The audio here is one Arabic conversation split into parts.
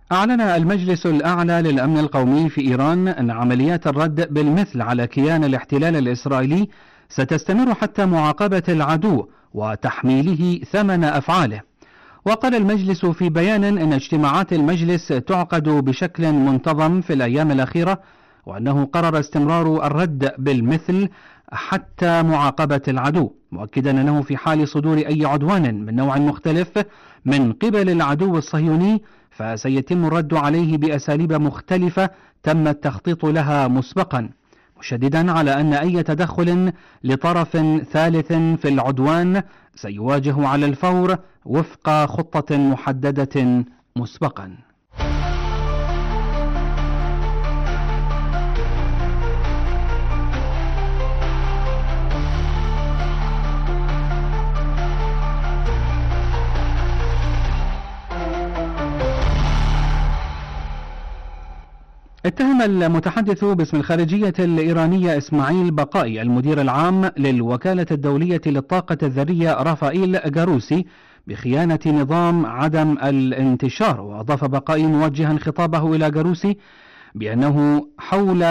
أعلن المجلس الأعلى للأمن القومي في إيران أن عمليات الرد بالمثل على كيان الاحتلال الإسرائيلي ستستمر حتى معاقبة العدو وتحميله ثمن أفعاله. وقال المجلس في بيان أن اجتماعات المجلس تعقد بشكل منتظم في الأيام الأخيرة، وأنه قرر استمرار الرد بالمثل حتى معاقبة العدو، مؤكدا أنه في حال صدور أي عدوان من نوع مختلف من قبل العدو الصهيوني فسيتم الرد عليه بأساليب مختلفة تم التخطيط لها مسبقا، مشددا على أن أي تدخل لطرف ثالث في العدوان سيواجه على الفور وفق خطة محددة مسبقا. اتهم المتحدث باسم الخارجية الإيرانية إسماعيل بقائي المدير العام للوكالة الدولية للطاقة الذرية رافائيل جاروسي بخيانة نظام عدم الانتشار. وأضاف بقائي موجها خطابه إلى جاروسي بأنه حول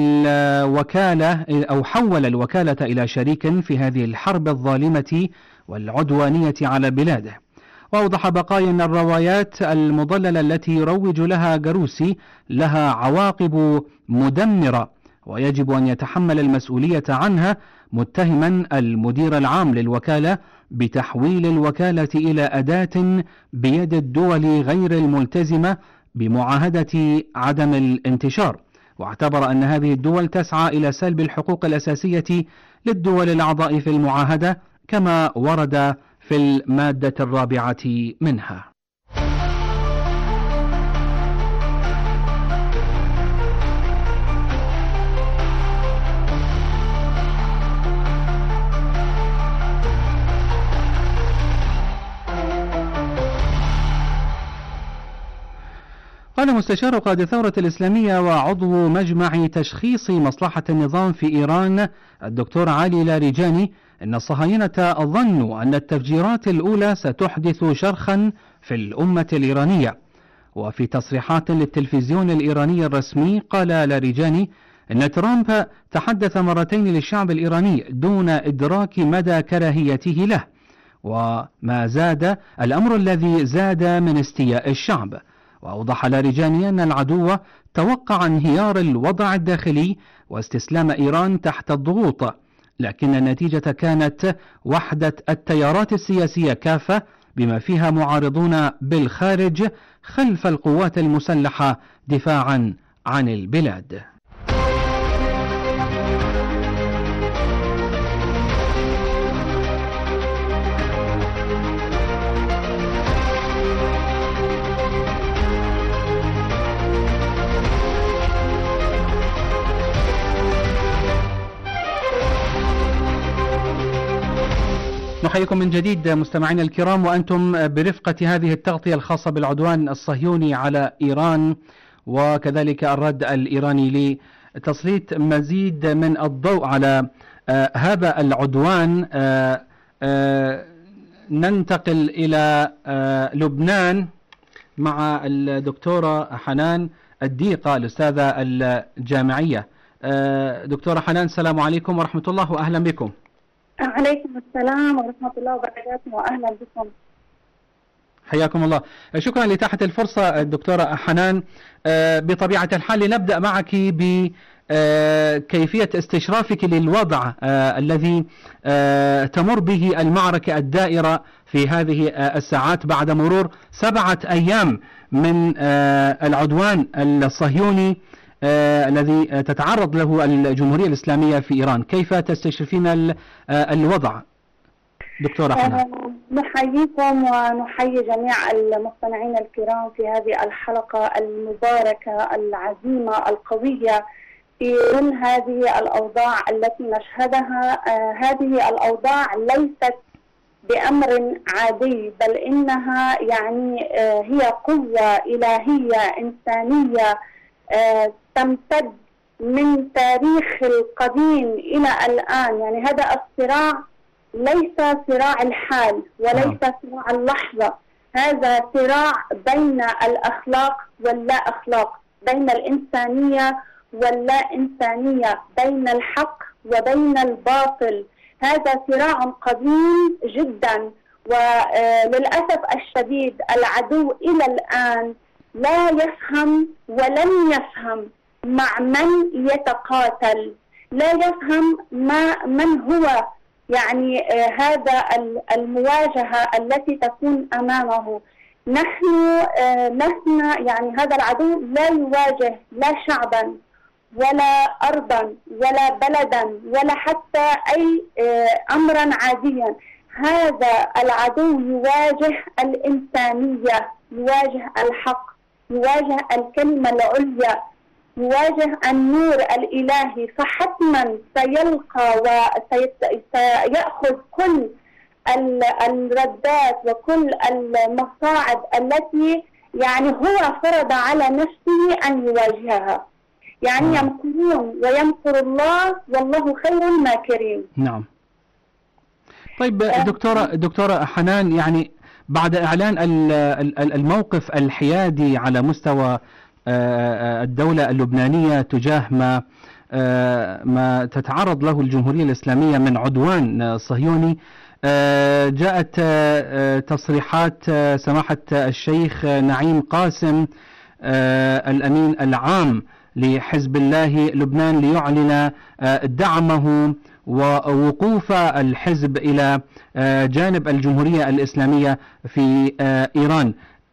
الوكالة إلى شريك في هذه الحرب الظالمة والعدوانية على بلاده. وأوضح بقايا أن الروايات المضللة التي يروج لها جاروسي لها عواقب مدمرة ويجب أن يتحمل المسؤولية عنها، متهما المدير العام للوكالة بتحويل الوكالة إلى أداة بيد الدول غير الملتزمة بمعاهدة عدم الانتشار. واعتبر أن هذه الدول تسعى إلى سلب الحقوق الأساسية للدول الأعضاء في المعاهدة كما ورد في المادة 4 منها. قال مستشار قائد الثورة الإسلامية وعضو مجمع تشخيص مصلحة النظام في إيران الدكتور علي لاریجانی إن الصهاينة ظنوا أن التفجيرات الأولى ستحدث شرخا في الأمة الإيرانية. وفي تصريحات للتلفزيون الإيراني الرسمي قال لاریجانی إن ترامب تحدث مرتين للشعب الإيراني دون إدراك مدى كراهيته له، وما زاد الأمر الذي زاد من استياء الشعب. وأوضح لاریجانی أن العدو توقع انهيار الوضع الداخلي واستسلام إيران تحت الضغوط، لكن النتيجة كانت وحدة التيارات السياسية كافة بما فيها معارضون بالخارج خلف القوات المسلحة دفاعا عن البلاد. نحييكم من جديد مستمعينا الكرام، وأنتم برفقة هذه التغطية الخاصة بالعدوان الصهيوني على إيران وكذلك الرد الإيراني لتسليط مزيد من الضوء على هذا العدوان. ننتقل إلى لبنان مع الدكتورة حنان الديقة الأستاذة الجامعية. دكتورة حنان، السلام عليكم ورحمة الله وأهلا بكم. عليكم السلام ورحمة الله وبركاته وأهلا بكم. حياكم الله. شكرا لإتاحة الفرصة الدكتورة حنان. بطبيعة الحال لنبدأ معك بكيفية استشرافك للوضع الذي تمر به المعركة الدائرة في هذه الساعات بعد مرور 7 أيام من العدوان الصهيوني الذي تتعرض له الجمهورية الإسلامية في إيران. كيف تستشرفين الوضع دكتورة حنان؟ نحييكم ونحيي جميع المستمعين الكرام في هذه الحلقة المباركة العزيمة القوية في ظل هذه الأوضاع التي نشهدها. هذه الأوضاع ليست بأمر عادي، بل إنها هي قوة إلهية إنسانية تمتد من تاريخ القديم إلى الآن. هذا الصراع ليس صراع الحال وليس صراع اللحظة، هذا صراع بين الأخلاق واللا أخلاق، بين الإنسانية واللا إنسانية، بين الحق وبين الباطل. هذا صراع قديم جدا، وللأسف الشديد العدو إلى الآن لا يفهم ولن يفهم مع من يتقاتل، لا يفهم من هو يعني هذا المواجهة التي تكون أمامه. نحن يعني هذا العدو لا يواجه لا شعبا ولا أرضا ولا بلدا ولا حتى أي أمرا عاديا. هذا العدو يواجه الإنسانية، يواجه الحق، يواجه الكلمة العليا، يواجه النور الإلهي. فحتما سيلقى وسيأخذ كل الردات وكل المصاعب التي يعني هو فرض على نفسه أن يواجهها. يعني يمكرون ويمكر الله والله خير الماكرين. نعم. طيب دكتورة حنان، يعني بعد إعلان الموقف الحيادي على مستوى الدولة اللبنانية تجاه ما تتعرض له الجمهورية الإسلامية من عدوان صهيوني، جاءت تصريحات سماحة الشيخ نعيم قاسم الأمين العام لحزب الله لبنان ليعلن دعمه ووقوف الحزب إلى جانب الجمهورية الإسلامية في إيران.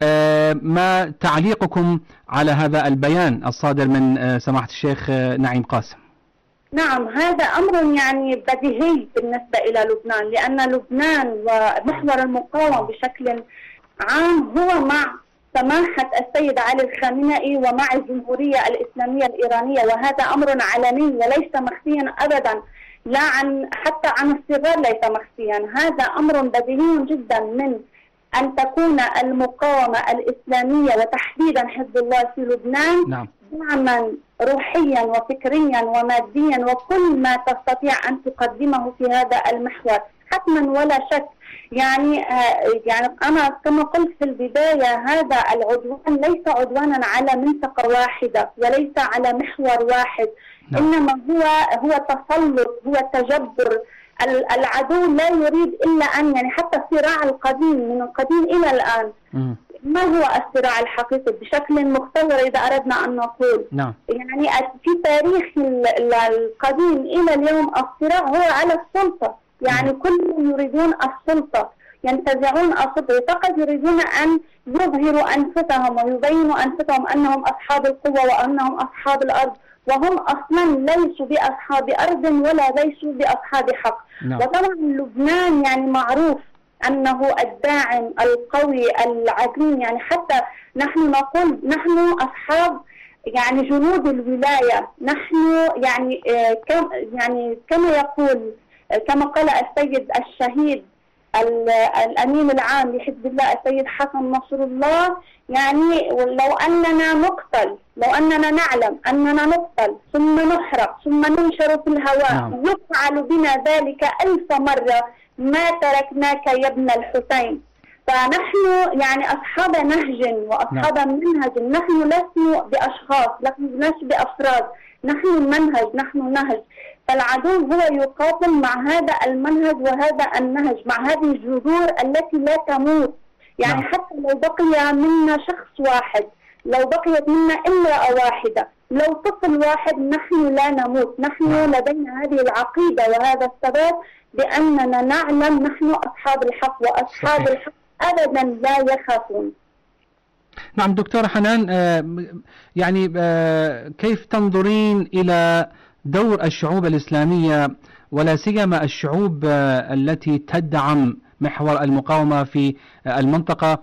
ما تعليقكم على هذا البيان الصادر من سماحة الشيخ نعيم قاسم؟ نعم، هذا أمر يعني بديهي بالنسبة إلى لبنان، لأن لبنان ومحور المقاومة بشكل عام هو مع سماحة السيد علي الخامنئي ومع الجمهورية الإسلامية الإيرانية، وهذا أمر علني وليس مخفيا أبدا، لا حتى عن الصغار ليس مخفيا. هذا أمر بديهي جدا من أن تكون المقاومة الإسلامية وتحديدا حزب الله في لبنان دعما روحيا وفكريا وماديا وكل ما تستطيع أن تقدمه في هذا المحور حتما ولا شك. يعني أنا كما قلت في البداية، هذا العدوان ليس عدوانا على منطقة واحدة وليس على محور واحد، إنما هو تسلط، هو تجبر. العدو لا يريد إلا أن يعني حتى الصراع القديم من القديم إلى الآن ما هو الصراع الحقيقي بشكل مختصر إذا أردنا أن نقول. يعني في تاريخ القديم إلى اليوم الصراع هو على السلطة، يعني كلهم يريدون السلطة، ينتزعون السلطة، فقط يريدون أن يظهروا أنفسهم ويبينوا أنفسهم أنهم أصحاب القوة وأنهم أصحاب الأرض، وهم أصلا ليسوا بأصحاب أرض ولا ليسوا بأصحاب حق. وطبعا لبنان يعني معروف أنه الداعم القوي العظيم، يعني حتى نحن نقول نحن أصحاب يعني جنود الولاية. نحن يعني كما يقول كما قال السيد الشهيد الأمين العام لحزب الله السيد حسن نصر الله، يعني لو أننا نقتل، لو أننا نعلم أننا نقتل ثم نحرق ثم ننشر في الهواء يفعل بنا ذلك 1000 مرة ما تركناك يا ابن الحسين. فنحن يعني أصحاب نهج وأصحاب منهج، نحن لسنا بأشخاص، لسنا بأفراد، نحن منهج، نحن نهج. فالعدو هو يقاتل مع هذا المنهج وهذا النهج، مع هذه الجذور التي لا تموت. يعني حتى لو بقي منا شخص واحد، لو بقيت منا امرأة واحدة، لو طفل واحد، نحن لا نموت. نحن لدينا هذه العقيدة وهذا الثبات بأننا نعلم نحن أصحاب الحق، وأصحاب الحق أبدا لا يخافون. نعم دكتورة حنان، يعني كيف تنظرين إلى دور الشعوب الإسلامية ولا سيما الشعوب التي تدعم محور المقاومة في المنطقة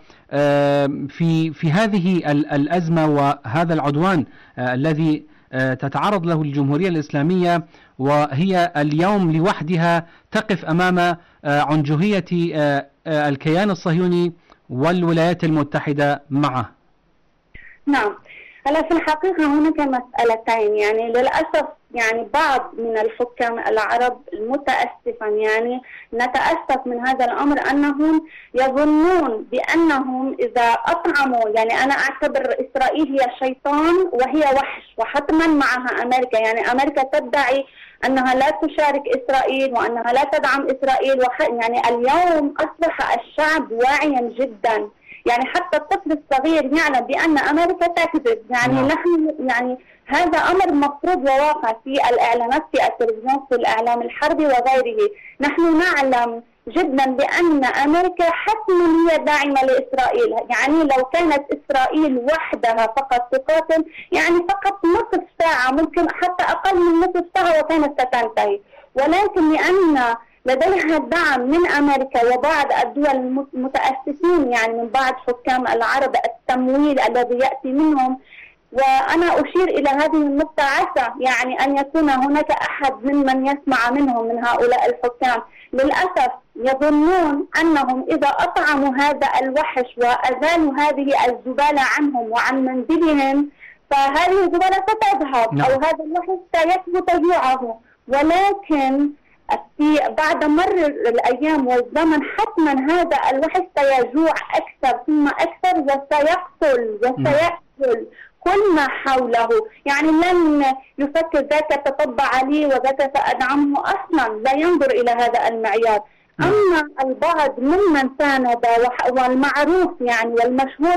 في هذه الأزمة وهذا العدوان الذي تتعرض له الجمهورية الإسلامية، وهي اليوم لوحدها تقف أمام عنجهية الكيان الصهيوني والولايات المتحدة معه؟ نعم، هلا في الحقيقة هناك مسألتين. يعني للأسف يعني بعض من الحكام العرب متأسفا يعني نتأسف من هذا الأمر أنهم يظنون بأنهم إذا أطعموا، يعني أنا أعتبر إسرائيل هي شيطان وهي وحش وحتما معها أمريكا، يعني أمريكا تدعي أنها لا تشارك إسرائيل وأنها لا تدعم إسرائيل يعني اليوم أصبح الشعب واعيا جدا، يعني حتى الطفل الصغير يعلم بأن أمريكا تكذب، يعني نحن يعني هذا أمر مفروض وواقع في الإعلانات في التلفزيون في الإعلام الحربي وغيره. نحن نعلم جدا بأن أمريكا حتما هي داعمة لإسرائيل، يعني لو كانت إسرائيل وحدها فقط تقاتل يعني فقط نصف ساعة، ممكن حتى أقل من نصف ساعة وكانت ستنتهي، ولكن لأن لديها دعم من أمريكا وبعض الدول المتأسسين يعني من بعض حكام العرب التمويل الذي يأتي منهم. وأنا أشير إلى هذه النقطة، عسى يعني أن يكون هناك أحد ممن يسمع منهم من هؤلاء الحكام، للأسف يظنون أنهم إذا أطعموا هذا الوحش وأزالوا هذه الزبالة عنهم وعن منزلهم فهذه الزبالة ستذهب أو هذا الوحش سيثبت جوعه، ولكن بعد مر الأيام والزمن حتما هذا الوحش سيجوع أكثر ثم أكثر وسيقتل كل ما حوله، يعني لن يفكر ذاك تطبع لي وذاك سأدعمه، أصلا لا ينظر إلى هذا المعيار. أما البعض ممن ساند والمعروف يعني والمشهور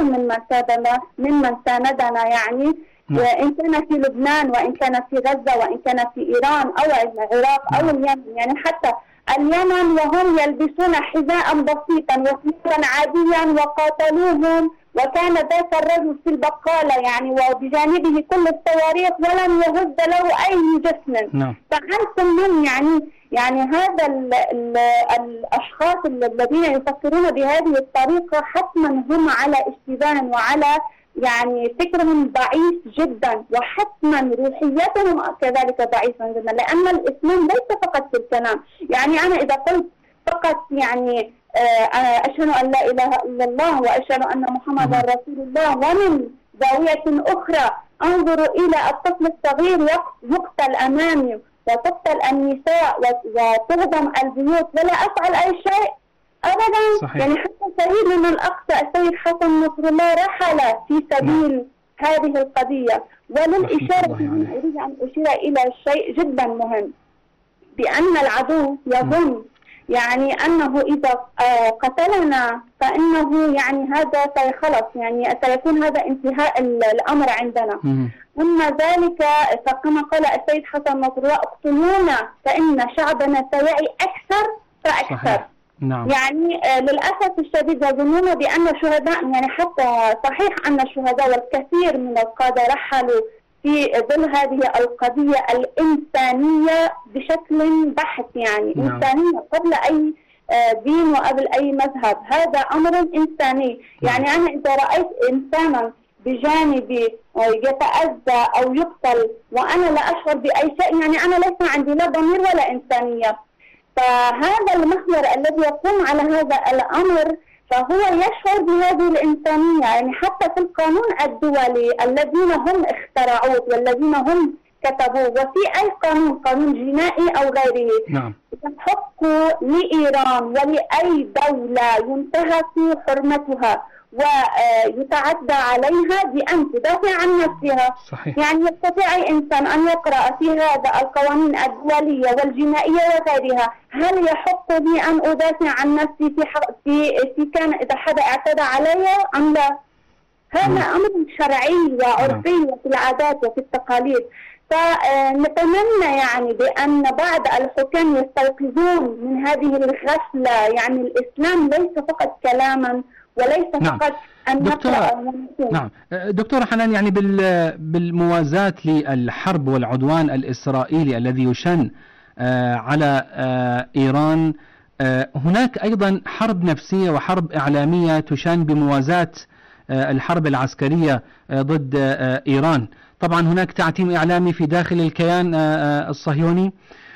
ممن ساندنا يعني وإن كان في لبنان وإن كان في غزة وإن كان في إيران أو العراق أو اليمن، يعني حتى اليمن وهم يلبسون حذاء بسيطا وسيفا عاديا وقاتلوهم، وكان ذاك الرجل في البقالة يعني وبجانبه كل الصواريخ ولم يهز له أي جسم. فأنتم من يعني هذا الأشخاص الذين يفكرون بهذه الطريقة حتما هم على اشتباه وعلى يعني فكرهم ضعيف جدا، وحتما روحيتهم كذلك ضعيفة جدا، لأن الإسلام ليس فقط في الكلام. يعني أنا إذا قلت فقط يعني أشهد أن لا إله إلا الله وأشهد أن محمدا رسول الله، ومن زاوية أخرى أنظر إلى الطفل الصغير يقتل أمامي وتقتل النساء وتهدم البيوت ولا أفعل أي شيء أبدا. صحيح. يعني حتى شهيدنا الأقصى السيد حسن نصر الله رحل في سبيل هذه القضية. وللإشارة أريد أن أشير إلى شيء جدا مهم، بأن العدو يظن يعني أنه إذا قتلنا فإنه يعني هذا سيخلص، يعني سيكون هذا انتهاء الأمر عندنا. أما ذلك فكما قال السيد حسن نصر الله اقتلونا فإن شعبنا سيعي أكثر فأكثر. صحيح. نعم. يعني للأسف الشديد يظنون بأن الشهداء يعني حتى صحيح أن الشهداء والكثير من القادة رحلوا في ظل هذه القضية الإنسانية بشكل بحت، يعني نعم. إنسانية قبل أي دين وقبل أي مذهب، هذا أمر إنساني. يعني أنا إذا رأيت إنسانا بجانبي يتأذى أو يقتل وأنا لا أشعر بأي شيء، يعني أنا ليس عندي لا ضمير ولا إنسانية. فهذا المحور الذي يقوم على هذا الأمر فهو يشعر بهذه الإنسانية، يعني حتى في القانون الدولي الذين هم اخترعوه والذين هم كتبوه، وفي أي قانون جنائي أو غيره، نعم. يحق لإيران ولأي دولة ينتهك حرمتها ويتعدى عليها بأن تدافع عن نفسها. صحيح. يعني يستطيع أي إنسان أن يقرأ في هذا القوانين الدولية والجنائية وغيرها، هل يحق لي أن أدافع عن نفسي في كان إذا حدا اعتدى علي أم لا؟ هذا أمر شرعي وعرفي وفي العادات وفي التقاليد. فنتمنى يعني بأن بعض الحكام يستيقظون من هذه الغفلة، يعني الإسلام ليس فقط كلاما وليس فقط أن نقرأ. نعم دكتورة حنان، يعني بالموازاة للحرب والعدوان الإسرائيلي الذي يشن على إيران، هناك أيضا حرب نفسية وحرب إعلامية تشن بموازاة الحرب العسكرية ضد إيران. طبعا هناك تعتيم إعلامي في داخل الكيان الصهيوني،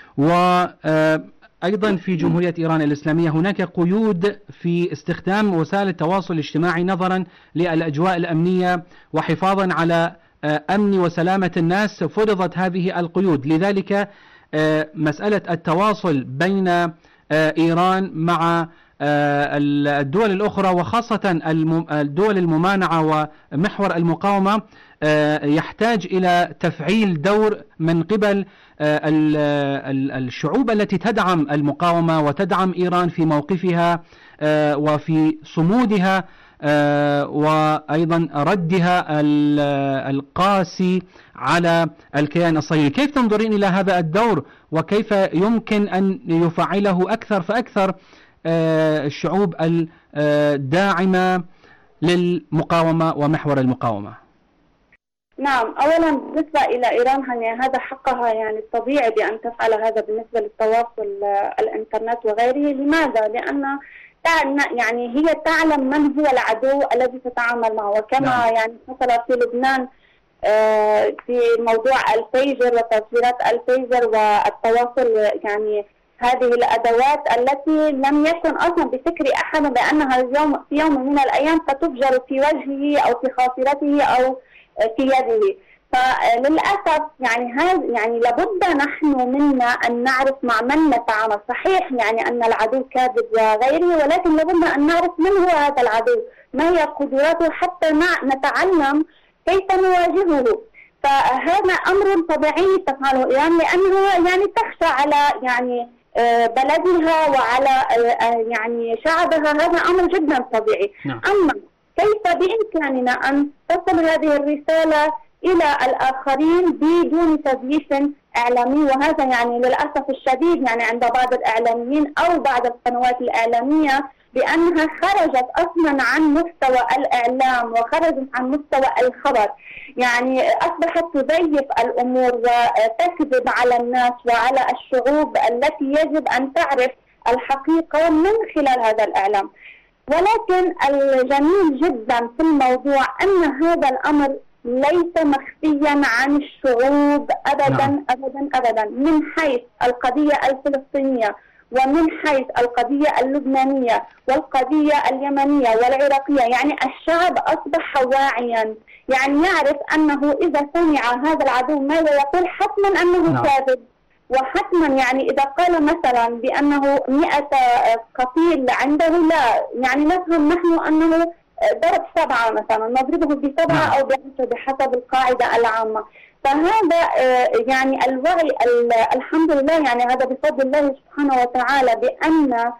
وأيضا في جمهورية إيران الإسلامية هناك قيود في استخدام وسائل التواصل الاجتماعي نظرا للأجواء الأمنية وحفاظا على أمن وسلامة الناس فرضت هذه القيود. لذلك مسألة التواصل بين إيران مع الدول الأخرى وخاصة الدول الممانعة ومحور المقاومة يحتاج إلى تفعيل دور من قبل الشعوب التي تدعم المقاومة وتدعم إيران في موقفها وفي صمودها وأيضا ردها القاسي على الكيان الصهيوني. كيف تنظرين إلى هذا الدور وكيف يمكن أن يفعله أكثر فأكثر الشعوب الداعمة للمقاومة ومحور المقاومة؟ نعم، أولا بالنسبة إلى إيران هذا حقها الطبيعي بأن تفعل هذا بالنسبة للتواصل الإنترنت وغيره. لماذا؟ لأن هي تعلم من هو العدو الذي تتعامل معه، وكما حصل في لبنان في موضوع البيجر وتسجيلات البيجر والتواصل، هذه الأدوات التي لم يكن أصلا بفكر أحد بأنها في يوم من الأيام ستفجر في وجهه أو في خاصرته أو في يده. فللأسف لابد نحن منا أن نعرف مع من نتعامل. صحيح أن العدو كاذب وغيره، ولكن لابد أن نعرف من هو هذا العدو، ما هي قدراته، حتى نتعلم كيف نواجهه. فهذا أمر طبيعي تفعله إيران، لأنها تخشى على بلدها وعلى شعبها. هذا أمر جدا طبيعي. أما كيف بإمكاننا أن تصل هذه الرسالة إلى الآخرين بدون تزييف إعلامي؟ وهذا للأسف الشديد عند بعض الإعلاميين أو بعض القنوات الإعلامية بأنها خرجت أصلا عن مستوى الإعلام وخرجت عن مستوى الخبر. أصبحت تزيف الأمور وتكذب على الناس وعلى الشعوب التي يجب أن تعرف الحقيقة من خلال هذا الإعلام. ولكن الجميل جدا في الموضوع أن هذا الأمر ليس مخفيا عن الشعوب أبدا أبدا أبدا، من حيث القضية الفلسطينية ومن حيث القضية اللبنانية والقضية اليمنية والعراقية. الشعب أصبح واعيا، يعرف أنه إذا سمع هذا العدو ماذا يقول حتما أنه كاذب، وحتما إذا قال مثلا بأنه 100 قتيل عنده، لا نفهم نحن أنه ضرب 7 مثلا، نضربه ب7 أو ب10 بحسب القاعدة العامة. فهذا الوعي الحمد لله، هذا بفضل الله سبحانه وتعالى، بأن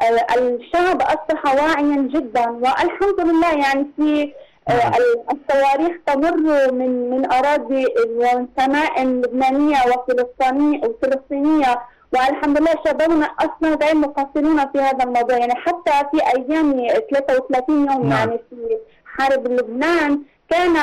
الشعب أصبح واعيا جدا. والحمد لله في الصواريخ تمر من أراضي ومن سماء لبنانية وفلسطينية، والحمد لله شبابنا أصلا غير مقصرون في هذا الموضوع. حتى في أيام 33 يوم في حرب لبنان كان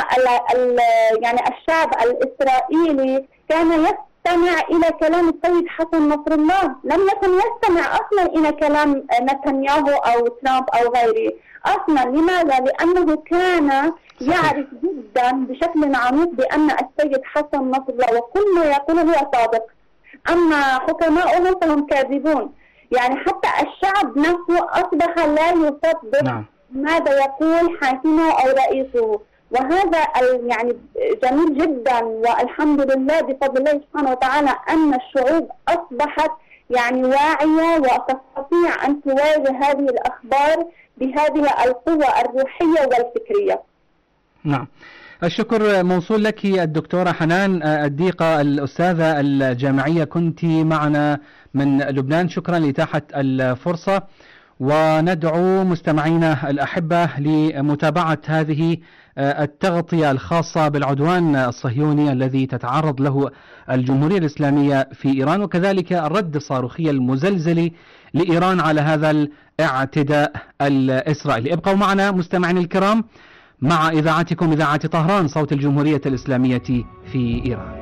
الشعب الإسرائيلي كان يستمع إلى كلام السيد حسن نصر الله، لم يكن يستمع أصلا إلى كلام نتنياهو أو ترامب أو غيره أصلا. لماذا؟ لأنه كان يعرف جدا بشكل عميق بأن السيد حسن نصر الله وكل ما يقوله هو صادق، أما حكماؤهم فهم كاذبون. حتى الشعب نفسه أصبح لا يصدق ماذا يقول حاكمه أو رئيسه. وهذا جميل جدا، والحمد لله بفضل الله سبحانه وتعالى أن الشعوب أصبحت واعية وتستطيع أن تواجه هذه الأخبار بهذه القوة الروحية والفكرية. نعم، الشكر موصول لك الدكتورة حنان الديقة، الأستاذة الجامعية، كنت معنا من لبنان. شكرا لإتاحة الفرصة، وندعو مستمعينا الأحبة لمتابعة هذه التغطية الخاصة بالعدوان الصهيوني الذي تتعرض له الجمهورية الإسلامية في إيران، وكذلك الرد الصاروخي المزلزل لإيران على هذا الاعتداء الإسرائيلي. ابقوا معنا مستمعينا الكرام مع إذاعتكم إذاعة طهران صوت الجمهورية الإسلامية في إيران.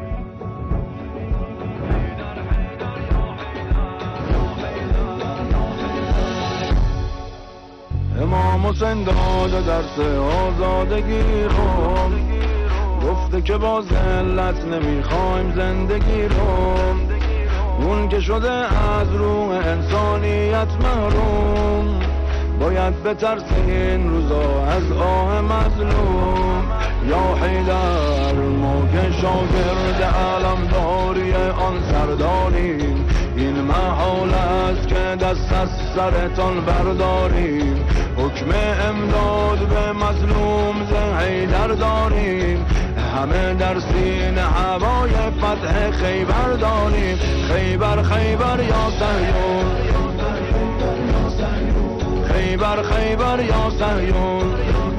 امام حسین داده درس آزادگی رو، گفته که با ذلت نمیخوایم زندگی رو، اون که شده از روح انسانیت محروم، باید بترسه این روزا از آه مظلوم. یا حیدر شاگرد علمداری آن سرداریم. این محال است که دست از سرتان برداریم. حکم امداد به مظلوم ز حیدر داریم. همه در سینه هوای فتح خیبر داریم. خیبر خیبر یا صهیون، خیبر خیبر یا صهیون.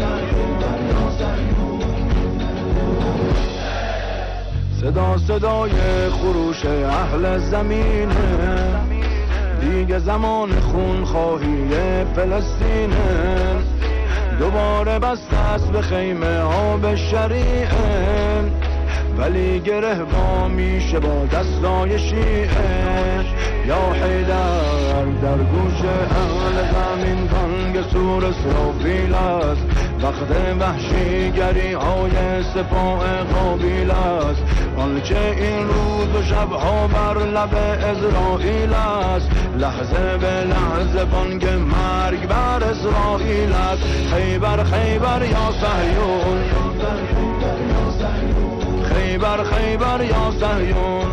صدا صدای خروش اهل زمینه، دیگه زمان خون خواهی فلسطینه. دوباره بست است به خیمه آب شریعه، ولی گره با میشه با دستای شیعه. یا حیدر در گوش اهل زمین تنگ سور اسرافیل است. وقت وحشیگری های سپاه قابیل است. آنچه این روز و شبها بر لب اسرائیل است. لحظه به لحظه بانگ مرگ بر اسرائیل است. خیبر خیبر یا صهیون، خیبر خیبر یا صهیون.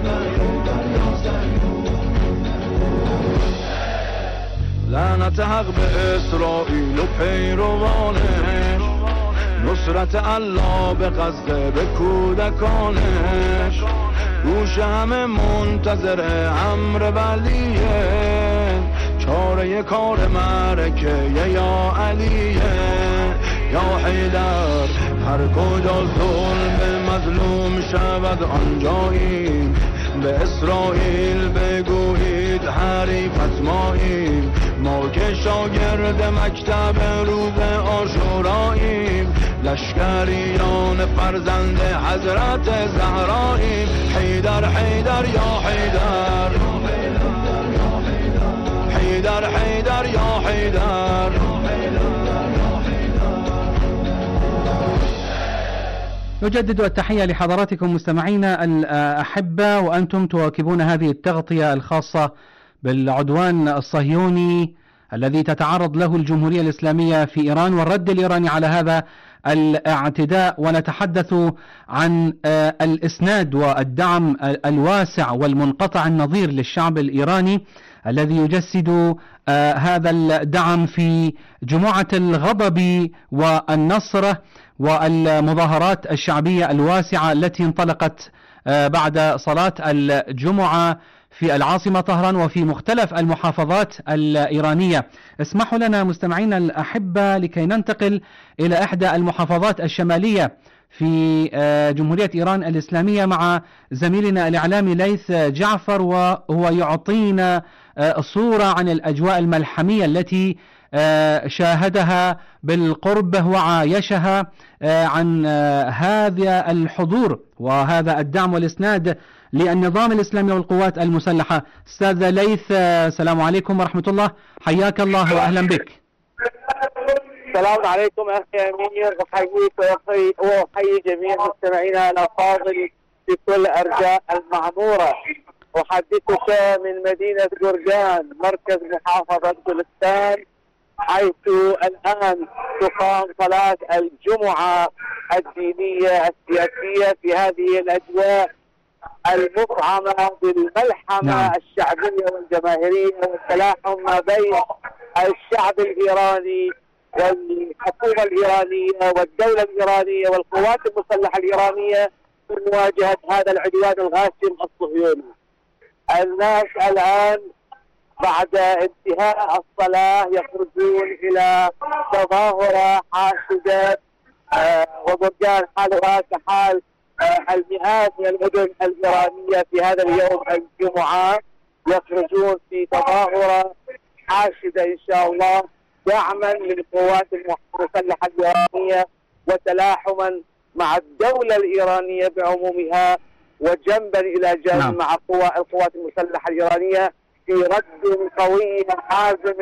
لعنت حق به اسرائیل و پیروانش، نصرت الله به قصد به کودکانش. گوش همه منتظر امر ولیه، چاره کار معرکه یا علیه. یا حیدر هر کجا ظلم مظلوم شود آنجاییم. به اسرائیل بگویید حریفت ماییم. ما که شاگرد مکتب روز عاشوراییم. لشکریان فرزند حضرت زهراییم. حیدر حیدر یا حیدر، حیدر حیدر یا حیدر. نجدد التحية لحضراتكم مستمعينا الأحبة، وأنتم تواكبون هذه التغطية الخاصة بالعدوان الصهيوني الذي تتعرض له الجمهورية الإسلامية في إيران والرد الإيراني على هذا الاعتداء. ونتحدث عن الإسناد والدعم الواسع والمنقطع النظير للشعب الإيراني الذي يجسد هذا الدعم في جموعة الغضب والنصر والمظاهرات الشعبية الواسعة التي انطلقت بعد صلاة الجمعة في العاصمة طهران وفي مختلف المحافظات الإيرانية. اسمحوا لنا مستمعينا الأحبة لكي ننتقل إلى إحدى المحافظات الشمالية في جمهورية إيران الإسلامية مع زميلنا الإعلامي ليث جعفر، وهو يعطينا صورة عن الأجواء الملحمية التي شاهدها بالقرب وعايشها عن هذا الحضور وهذا الدعم والإسناد للنظام الإسلامي والقوات المسلحة. أستاذ ليث، السلام عليكم ورحمة الله، حياك الله وأهلا بك. السلام عليكم أخي أمير، أحييك وأحيي جميع مستمعينا الأفاضل في كل أرجاء المعمورة. أحدثك من مدينة جرجان مركز محافظة جولستان، حيث الآن تقام صلاة الجمعة الدينية السياسية في هذه الأجواء المفعمة بالملحمة الشعبية والجماهيرية والتلاحم ما بين الشعب الإيراني والحكومة الإيرانية والدولة الإيرانية والقوات المسلحة الإيرانية في مواجهة هذا العدوان الغاشم الصهيوني. الناس الآن بعد انتهاء الصلاة يخرجون إلى تظاهرة حاشدة، وجرجان حالها كحال المئات من المدن الإيرانية في هذا اليوم الجمعة، يخرجون في تظاهرة حاشدة إن شاء الله دعما للقوات المسلحة الإيرانية وتلاحما مع الدولة الإيرانية بعمومها، وجنبا إلى جنب مع القوات المسلحة الإيرانية في رد قوي حازم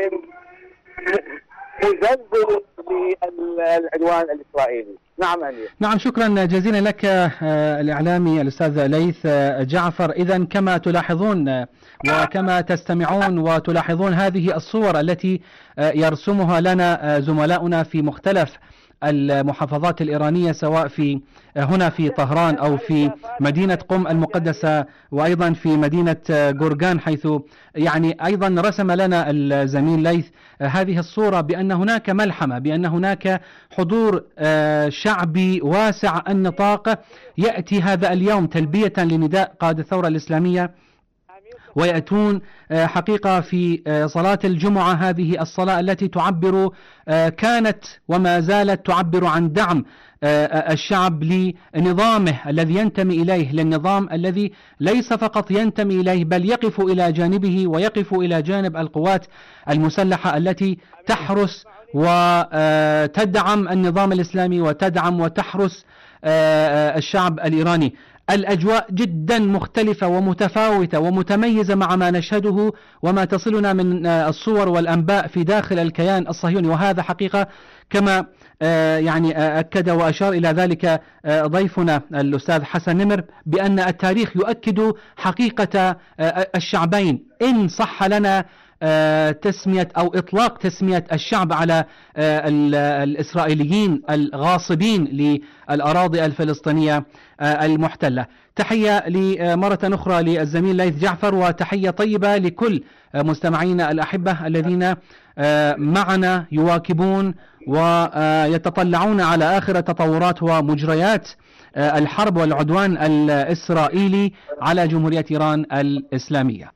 مزلزل للعدوان الإسرائيلي. نعم أمير. نعم، شكرا جزيلا لك الإعلامي الأستاذ ليث جعفر. إذن كما تلاحظون وكما تستمعون وتلاحظون هذه الصور التي يرسمها لنا زملاؤنا في مختلف المحافظات الإيرانية، سواء في هنا في طهران أو في مدينة قم المقدسة، وأيضا في مدينة جورجان، حيث يعني أيضا رسم لنا الزميل ليث هذه الصورة بأن هناك ملحمة، بأن هناك حضور شعبي واسع النطاق يأتي هذا اليوم تلبية لنداء قائد الثورة الإسلامية، ويأتون حقيقة في صلاة الجمعة، هذه الصلاة التي تعبر كانت وما زالت تعبر عن دعم الشعب لنظامه الذي ينتمي إليه، للنظام الذي ليس فقط ينتمي إليه بل يقف إلى جانبه ويقف إلى جانب القوات المسلحة التي تحرس وتدعم النظام الإسلامي وتدعم وتحرس الشعب الإيراني. الأجواء جدا مختلفة ومتفاوتة ومتميزة مع ما نشهده وما تصلنا من الصور والأنباء في داخل الكيان الصهيوني، وهذا حقيقة كما يعني أكد وأشار إلى ذلك ضيفنا الأستاذ حسن نمر بأن التاريخ يؤكد حقيقة الشعبين، إن صح لنا تسمية أو إطلاق تسمية الشعب على الإسرائيليين الغاصبين للأراضي الفلسطينية المحتلة. تحية مرة أخرى للزميل ليث جعفر، وتحية طيبة لكل مستمعينا الأحبة الذين معنا يواكبون ويتطلعون على آخر تطورات ومجريات الحرب والعدوان الإسرائيلي على جمهورية إيران الإسلامية.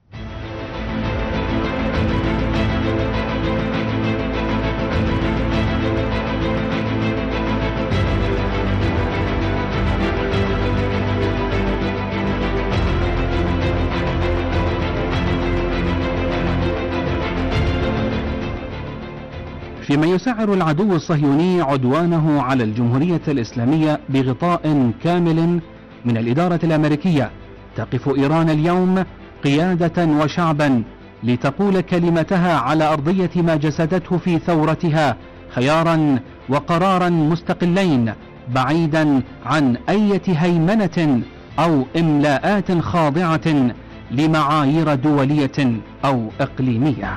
فيما يسعر العدو الصهيوني عدوانه على الجمهورية الإسلامية بغطاء كامل من الإدارة الأمريكية، تقف إيران اليوم قيادة وشعبا لتقول كلمتها على أرضية ما جسدته في ثورتها خيارا وقرارا مستقلين، بعيدا عن أي هيمنة أو إملاءات خاضعة لمعايير دولية أو إقليمية.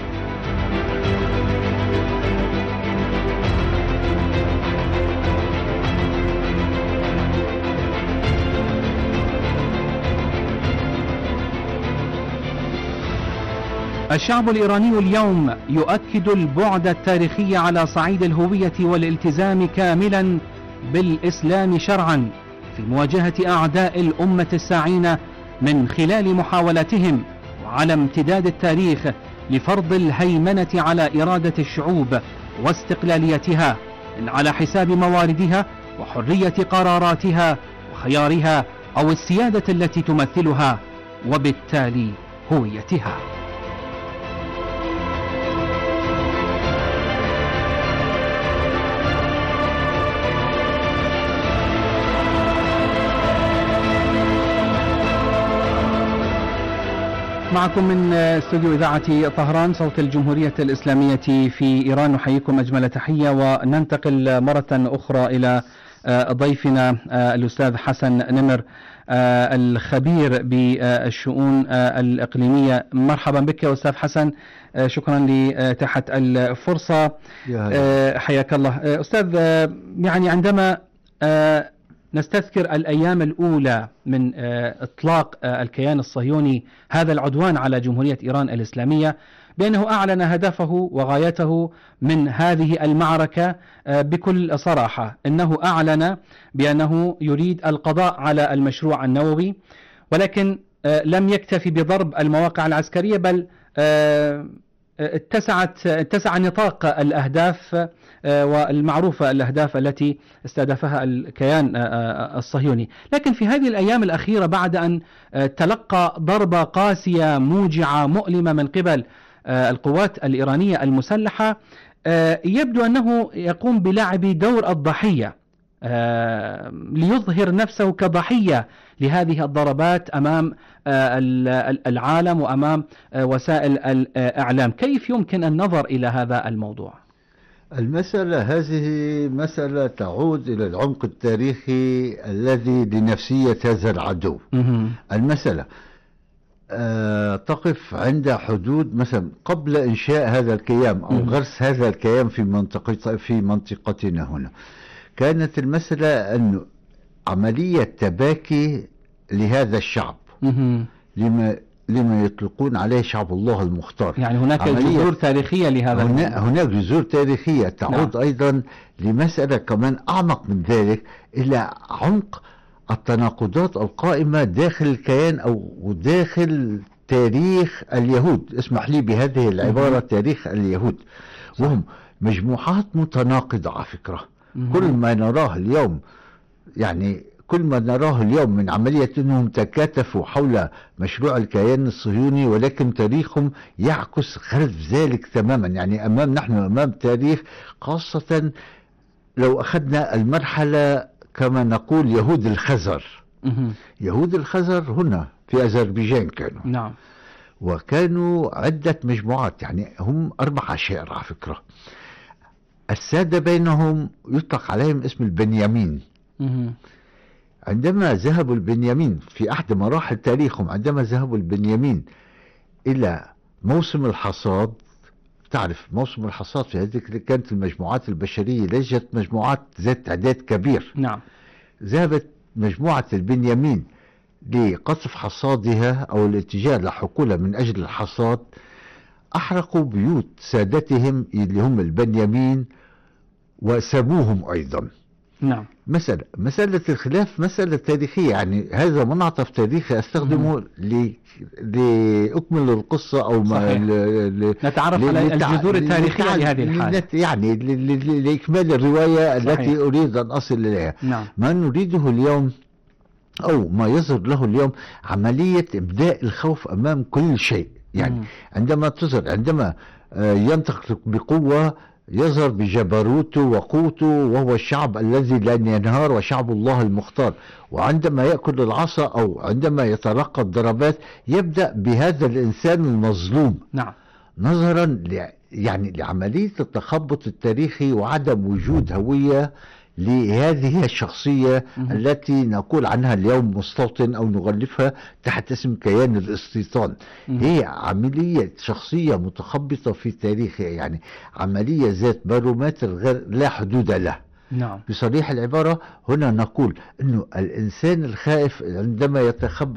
الشعب الإيراني اليوم يؤكد البعد التاريخي على صعيد الهوية والالتزام كاملا بالإسلام شرعا في مواجهة أعداء الأمة الساعين من خلال محاولاتهم وعلى امتداد التاريخ لفرض الهيمنة على إرادة الشعوب واستقلاليتها على حساب مواردها وحرية قراراتها وخيارها أو السيادة التي تمثلها وبالتالي هويتها. معكم من استوديو إذاعة طهران صوت الجمهورية الإسلامية في إيران، نحييكم أجمل تحية، وننتقل مرة أخرى إلى ضيفنا الأستاذ حسن نمر الخبير بالشؤون الإقليمية. مرحبا بك يا أستاذ حسن، شكرا لإتاحة الفرصة، حياك الله. أستاذ، يعني عندما نستذكر الأيام الأولى من إطلاق الكيان الصهيوني هذا العدوان على جمهورية إيران الإسلامية، بأنه أعلن هدفه وغايته من هذه المعركة بكل صراحة، أنه أعلن بأنه يريد القضاء على المشروع النووي، ولكن لم يكتفي بضرب المواقع العسكرية، بل اتسع نطاق الأهداف والمعروفة الأهداف التي استهدفها الكيان الصهيوني. لكن في هذه الأيام الأخيرة، بعد أن تلقى ضربة قاسية موجعة مؤلمة من قبل القوات الإيرانية المسلحة، يبدو أنه يقوم بلعب دور الضحية ليظهر نفسه كضحية لهذه الضربات أمام العالم وأمام وسائل الإعلام. كيف يمكن النظر إلى هذا الموضوع؟ المسألة هذه مسألة تعود إلى العمق التاريخي الذي لنفسية هذا العدو. المسألة تقف عند حدود مثلا قبل إنشاء هذا الكيان أو غرس هذا الكيان في منطقتنا هنا. كانت المسألة أنه عملية تباكي لهذا الشعب لما يطلقون عليه شعب الله المختار. يعني هناك جذور تاريخية لهذا هناك جذور تاريخية تعود أيضا لمسألة كمان أعمق من ذلك، إلى عمق التناقضات القائمة داخل الكيان أو داخل تاريخ اليهود. اسمح لي بهذه العبارة، تاريخ اليهود، وهم مجموعات متناقضة على فكرة. كل ما نراه اليوم من عملية أنهم تكاتفوا حول مشروع الكيان الصهيوني، ولكن تاريخهم يعكس خلف ذلك تماما. يعني نحن أمام تاريخ، خاصة لو أخذنا المرحلة كما نقول يهود الخزر. يهود الخزر هنا في أذربيجان كانوا، نعم، وكانوا عدة مجموعات، يعني هم 4 عشائر على فكرة. السادة بينهم يطلق عليهم اسم البنيامين. عندما ذهبوا البنيامين في أحد مراحل تاريخهم، عندما ذهبوا البنيامين إلى موسم الحصاد، تعرف موسم الحصاد في هذه كانت المجموعات البشرية ليست مجموعات ذات تعداد كبير. نعم. ذهبت مجموعة البنيامين لقصف حصادها أو الاتجاه لحقولها من أجل الحصاد. أحرقوا بيوت سادتهم اللي هم البنيامين وسابوهم أيضا. نعم. مسألة الخلاف مسألة تاريخية، يعني هذا منعطف تاريخي أستخدمه لأكمل القصة أو نتعرف على الجذور التاريخية لهذه الحالة، يعني لإكمال الرواية التي أريد أن أصل إليها. نعم. ما نريده اليوم أو ما يظهر له اليوم عملية إبداء الخوف أمام كل شيء. يعني عندما ينطق بقوة يظهر بجبروته وقوته، وهو الشعب الذي لن ينهار وشعب الله المختار. وعندما يأكل العصا أو عندما يتلقى الضربات يبدأ بهذا الإنسان المظلوم. نعم. نظرا لعملية التخبط التاريخي وعدم وجود هوية لهذه الشخصية التي نقول عنها اليوم مستوطن أو نغلفها تحت اسم كيان الاستيطان. هي عملية شخصية متخبطة في تاريخها، يعني عملية ذات بارومتر لا حدود له. نعم. بصريح العبارة هنا نقول أنه الإنسان الخائف عندما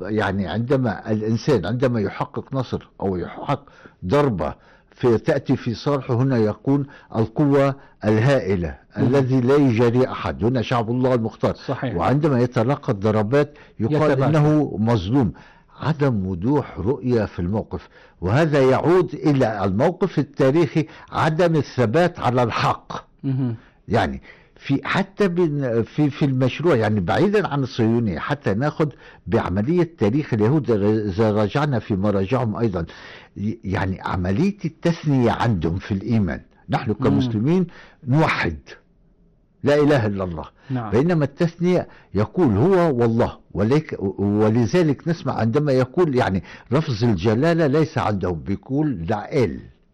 عندما يحقق نصر أو يحقق ضربة تأتي في صالحه، هنا يكون القوة الهائلة الذي لا يجاري أحد، هنا شعب الله المختار. صحيح. وعندما يتلقى الضربات يقال إنه مظلوم. عدم وضوح رؤية في الموقف، وهذا يعود إلى الموقف التاريخي، عدم الثبات على الحق. يعني حتى في المشروع، يعني بعيدا عن الصهيونية، حتى ناخذ بعملية تاريخ اليهود إذا رجعنا في مراجعهم أيضا، يعني عملية التثنية عندهم في الإيمان. نحن كمسلمين نوحد لا إله إلا الله. نعم. بينما التثنية يقول هو والله، ولذلك نسمع عندما يقول يعني لفظ الجلالة ليس عندهم، بيقول لائل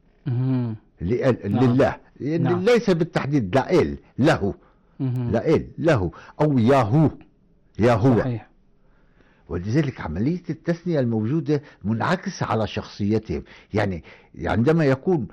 لله. نعم. ليس بالتحديد لائل له، لائل له أو ياهو ياهو. صحيح. ولذلك عملية التثنية الموجودة منعكسة على شخصيتهم. يعني عندما يكون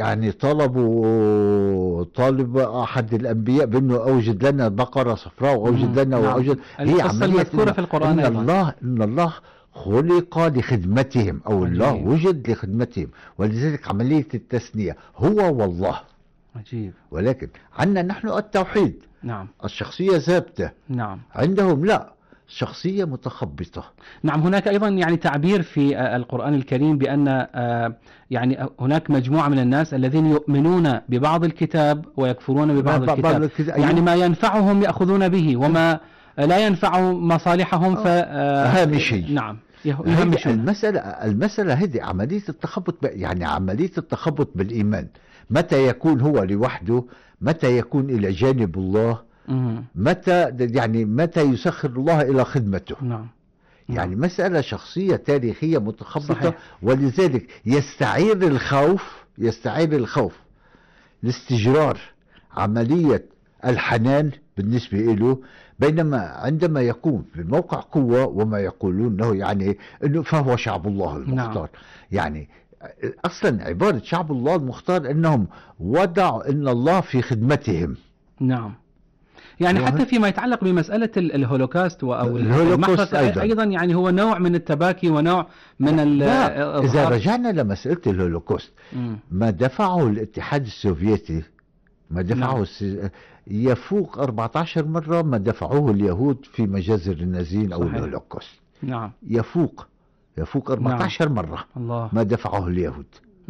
طالب أحد الأنبياء بأنه أوجد لنا بقرة صفراء وأوجد لنا وأوجد، هي عملية مذكورة في القرآن إن الله خلق لخدمتهم أو عجيب. الله وجد لخدمتهم، ولذلك عملية التثنية هو والله. عجيب. ولكن عندنا نحن التوحيد. نعم. الشخصية ثابتة. نعم. عندهم لا، شخصية متخبطة. نعم. هناك أيضا يعني تعبير في القرآن الكريم بأن يعني هناك مجموعة من الناس الذين يؤمنون ببعض الكتاب ويكفرون ببعض الكتاب. يعني ما ينفعهم يأخذون به، وما لا ينفع مصالحهم هامشي. نعم. المسألة هذه عملية التخبط، يعني عملية التخبط بالإيمان. متى يكون هو لوحده، متى يكون إلى جانب الله، متى يسخر الله إلى خدمته. نعم. يعني مسألة شخصية تاريخية متخبطة. صحيح. ولذلك يستعير الخوف لاستجرار عملية الحنان بالنسبة له، بينما عندما يكون في موقع قوة وما يقولونه يعني أنه فهو شعب الله المختار. يعني أصلا عبارة شعب الله المختار أنهم وضعوا أن الله في خدمتهم. نعم. يعني حتى فيما يتعلق بمسألة الهولوكاست أو الهولوكوست أيضا يعني هو نوع من التباكي ونوع من إذا رجعنا لمسألة الهولوكوست، ما دفعه الاتحاد السوفيتي، ما دفعه يفوق 14 مرة ما دفعوه اليهود في مجازر النازين أو الهولوكوست. نعم. يفوق 14 مرة ما دفعه اليهود.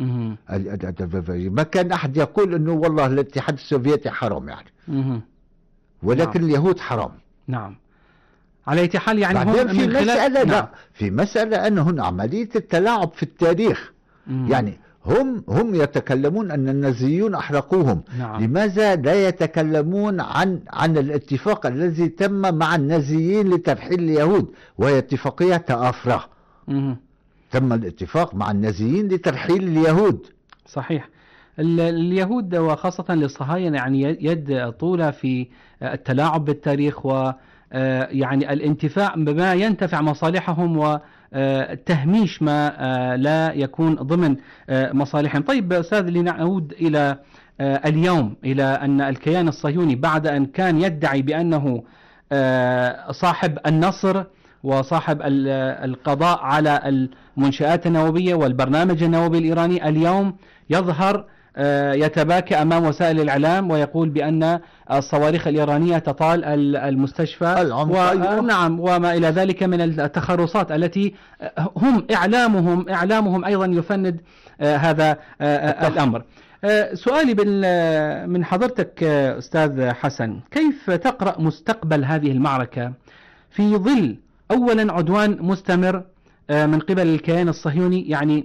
ما كان أحد يقول أنه والله الاتحاد السوفيتي حرام يعني، ولكن اليهود حرام. نعم. على أي حال يعني هم في مسألة لا في مسألة أن هنا عملية التلاعب في التاريخ. يعني هم يتكلمون أن النازيون أحرقوهم. لماذا لا يتكلمون عن الاتفاق الذي تم مع النازيين لترحيل اليهود، وهي اتفاقية تأفرة. تم الاتفاق مع النازيين لترحيل اليهود. صحيح. اليهود وخاصة للصهاينة يعني يد طولة في التلاعب بالتاريخ، ويعني الانتفاع بما ينتفع مصالحهم وتهميش ما لا يكون ضمن مصالحهم. طيب أستاذ، لنعود إلى اليوم، إلى أن الكيان الصهيوني بعد أن كان يدعي بأنه صاحب النصر وصاحب القضاء على المنشآت النووية والبرنامج النووي الإيراني، اليوم يظهر يتباكى أمام وسائل الإعلام ويقول بأن الصواريخ الإيرانية تطال المستشفى نعم وما إلى ذلك من التخرصات التي هم إعلامهم أيضا يفند هذا الأمر. سؤالي من حضرتك أستاذ حسن، كيف تقرأ مستقبل هذه المعركة في ظل أولا عدوان مستمر من قبل الكيان الصهيوني؟ يعني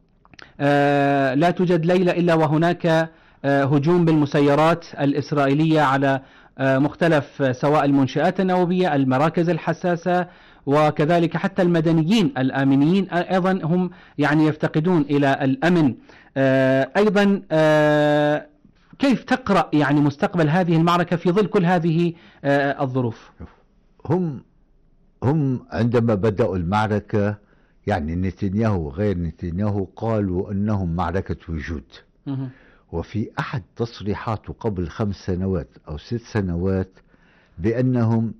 لا توجد ليلة إلا وهناك هجوم بالمسيرات الإسرائيلية على مختلف سواء المنشآت النووية، المراكز الحساسة، وكذلك حتى المدنيين الآمنين أيضا هم يعني يفتقدون إلى الأمن. أيضا كيف تقرأ يعني مستقبل هذه المعركة في ظل كل هذه الظروف؟ هم عندما بدأوا المعركة يعني نتنياهو وغير نتنياهو قالوا أنهم معركة وجود. وفي أحد تصريحاته قبل 5 سنوات أو 6 سنوات بأنهم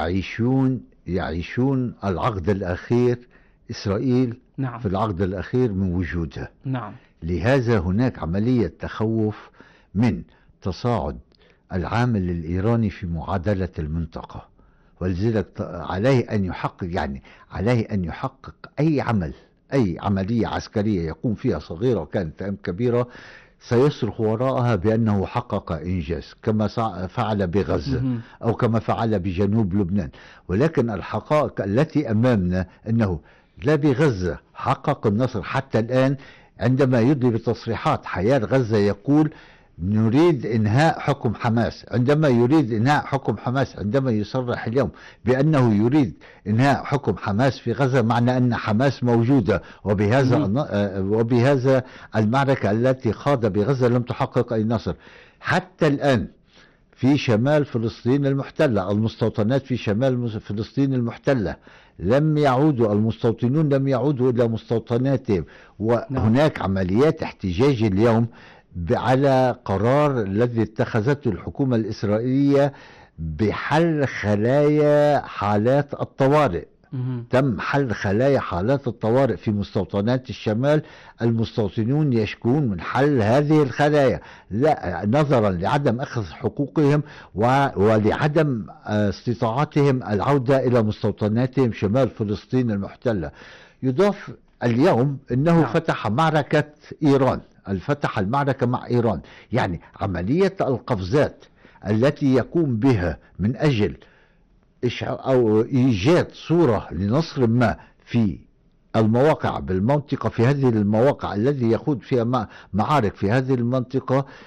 يعيشون العقد الأخير، إسرائيل في العقد الأخير من وجودها. لهذا هناك عملية تخوف من تصاعد العامل الإيراني في معادلة المنطقة، ولذلك عليه أن يحقق أي عملية عسكرية يقوم فيها صغيرة وكانت أم كبيرة سيصرخ وراءها بأنه حقق إنجاز، كما فعل بغزة أو كما فعل بجنوب لبنان. ولكن الحقائق التي أمامنا أنه لا بغزة حقق النصر حتى الآن. عندما يدلي بتصريحات حياة غزة يقول نريد إنهاء حكم حماس، عندما يريد إنهاء حكم حماس، عندما يصرح اليوم بأنه يريد إنهاء حكم حماس في غزة، معنى أن حماس موجودة، وبهذا المعركة التي خاض بغزة لم تحقق أي نصر. حتى الآن في شمال فلسطين المحتلة، المستوطنات في شمال فلسطين المحتلة المستوطنون لم يعودوا إلى مستوطناتهم، وهناك عمليات احتجاج اليوم على قرار الذي اتخذته الحكومة الإسرائيلية بحل خلايا حالات الطوارئ. تم حل خلايا حالات الطوارئ في مستوطنات الشمال. المستوطنون يشكون من حل هذه الخلايا نظرا لعدم أخذ حقوقهم ولعدم استطاعتهم العودة إلى مستوطناتهم شمال فلسطين المحتلة. يضاف اليوم أنه فتح معركة إيران، فتح المعركة مع إيران. يعني عملية القفزات التي يقوم بها من أجل أو إيجاد صورة لنصر ما في المواقع بالمنطقة، في هذه المواقع الذي يخوض فيها معارك في هذه المنطقة،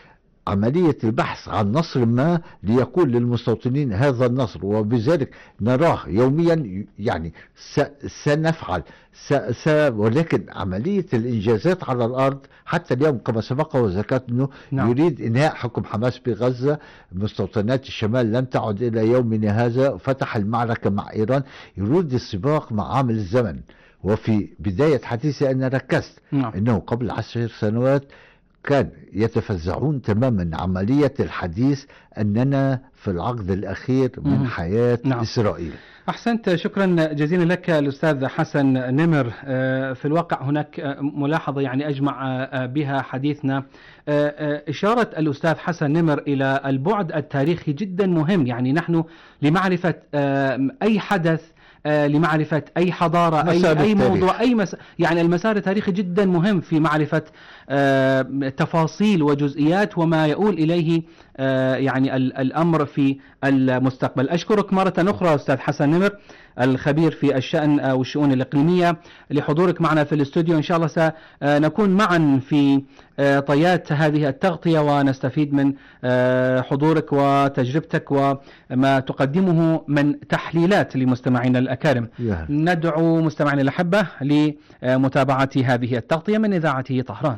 عملية البحث عن نصر ما ليقول للمستوطنين هذا النصر، وبذلك نراه يوميا. يعني سنفعل ولكن عملية الإنجازات على الأرض حتى اليوم كما سبق وذكرت أنه يريد إنهاء حكم حماس بغزة. مستوطنات الشمال لم تعد إلى يومنا هذا، فتح المعركة مع إيران، يريد السباق مع عامل الزمن. وفي بداية حديثي أنا ركزت أنه قبل 10 سنوات كان يتفزعون تماما عملية الحديث أننا في العقد الأخير من حياة إسرائيل. أحسنت، شكرا جزيلا لك الأستاذ حسن نمر. في الواقع هناك ملاحظة يعني أجمع بها حديثنا، إشارة الأستاذ حسن نمر إلى البعد التاريخي جدا مهم. يعني نحن لمعرفة أي حدث، لمعرفة أي حضارة، أي موضوع، يعني المسار التاريخي جدا مهم في معرفة تفاصيل وجزئيات وما يؤول إليه يعني الأمر في المستقبل. أشكرك مرة أخرى أستاذ حسن نمر الخبير في الشأن والشؤون الإقليمية لحضورك معنا في الاستوديو. إن شاء الله سنكون معا في طيات هذه التغطية ونستفيد من حضورك وتجربتك وما تقدمه من تحليلات لمستمعينا الأكارم. ندعو مستمعينا الأحبة لمتابعة هذه التغطية من إذاعة طهران.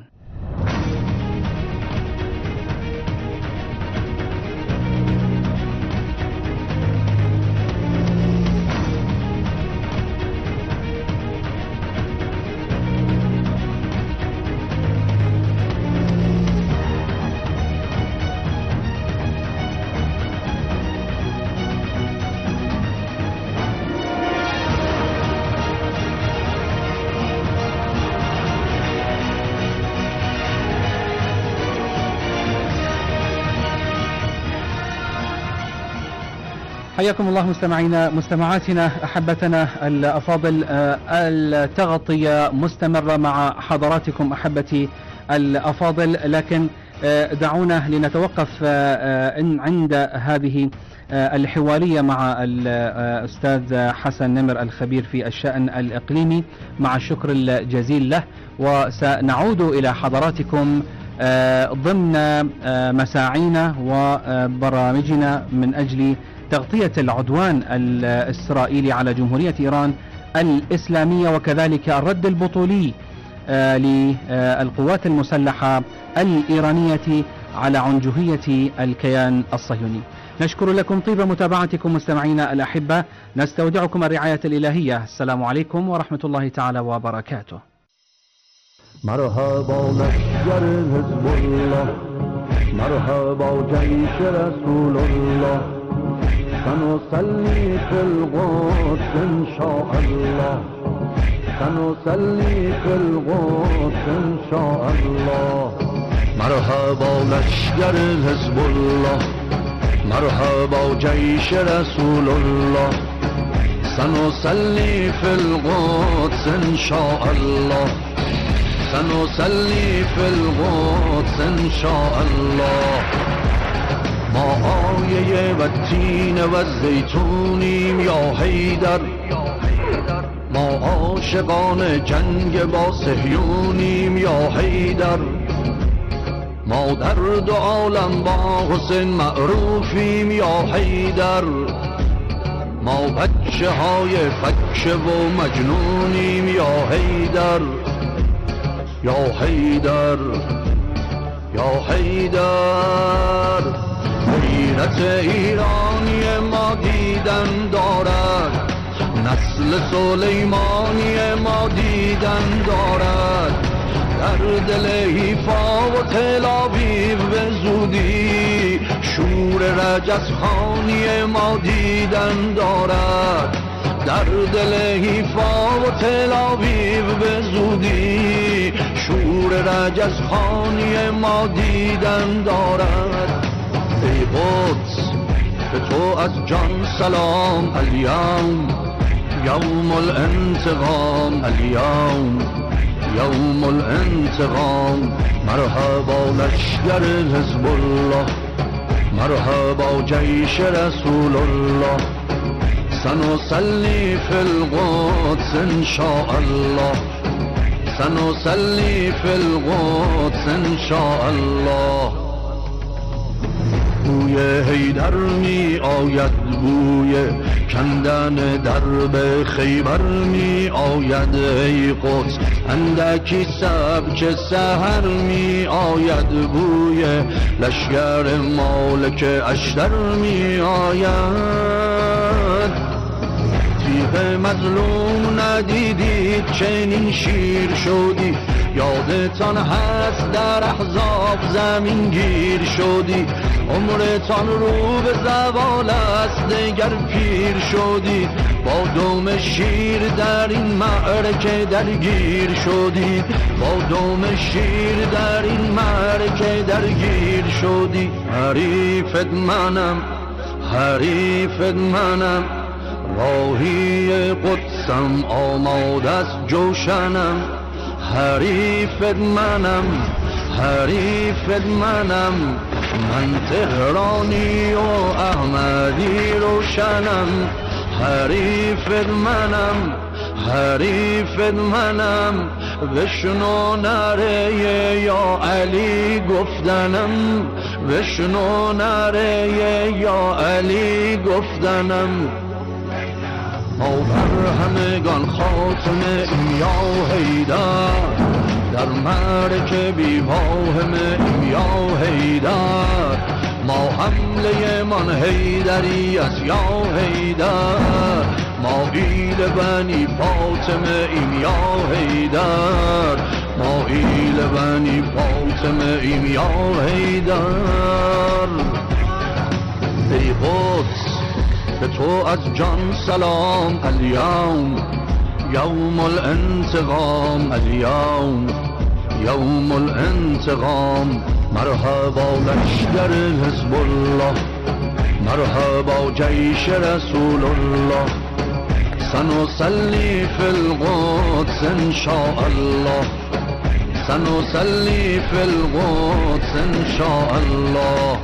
حياكم الله مستمعينا مستمعاتنا أحبتنا الأفاضل. التغطية مستمرة مع حضراتكم أحبتي الأفاضل، لكن دعونا لنتوقف عند هذه الحوارية مع الأستاذ حسن نمر الخبير في الشأن الإقليمي، مع الشكر الجزيل له. وسنعود إلى حضراتكم ضمن مساعينا وبرامجنا من أجل تغطية العدوان الإسرائيلي على جمهورية إيران الإسلامية، وكذلك الرد البطولي للقوات المسلحة الإيرانية على عنجهية الكيان الصهيوني. نشكر لكم طيب متابعتكم مستمعينا الأحبة، نستودعكم الرعاية الإلهية. السلام عليكم ورحمة الله تعالى وبركاته. مرحبا لشکر حزب الله، مرحبا جيش رسول الله، سنصلي في القدس إن شاء الله، سنصلي في القدس إن شاء الله. مرحبا لشکر حزب الله، مرحبا جيش رسول الله، سنصلي في القدس إن شاء الله، سنصلي في القدس إن شاء الله. ما آیه و تین و زیتونیم یا حیدر، ما عاشقان جنگ با صهیونیم یا حیدر، ما در دو عالم با حسین معروفیم یا حیدر، ما بچه های فکه و مجنونیم یا حیدر، یا حیدر، یا حیدر. غیرت ایرانی ما دیدن دارد، نسل سلیمانی ما دیدن دارد، در دل حیفا و تل آویو به زودی شور رجزخانی ما دیدن دارد، در دل حیفا و تل آویو به زودی شور رجزخانی ما دیدن دارد. ای قدس به تو از جان سلام، الیوم یوم الانتقام، الیوم یوم الانتقام. مرحبا لشکر حزب الله، مرحبا جيش رسول الله، سنصلي في القدس إن شاء الله، سنصلي في القدس إن شاء الله. بوی حیدر می آید، بوی کندن درب خیبر می آید. ای قدس اندکی سبک سحر می آید، بوی لشگر مالک اشتر می آید. تیغ مظلوم ندیدید چنین شیر شدی، یادتان هست در احزاب زمین گیر شدی. عمرتان رو به زوال است دگر پیر شدی، با دم شیر در این معرکه درگیر شدی، با دم شیر در این معرکه درگیر شدی. حریفت منم، حریفت منم، راهی قدسم آماده است جوشنم. حریفت منم، حریفت منم، من تهرانی و احمدی روشنم. حریفت منم، حریفت منم، بشنو نره یا علی گفتنم، بشنو نره یا علی گفتنم. ما بر همگان خاتمه ایم یا حیدر، در معرکه بی واهم ایم یا حیدر. ما حمله من حیدری است یا حیدر، ما ایل بنی فاطمه ایم یا حیدر، ما ایل بنی فاطمه ایم یا حیدر. ای قدس به تو از جان سلام، الیوم یوم الانتقام، الیوم یوم الانتقام. مرحبا لشکر حزب الله، مرحبا جیش رسول الله. سنصلي في القدس ان شاء الله، سنصلي في القدس ان شاء الله.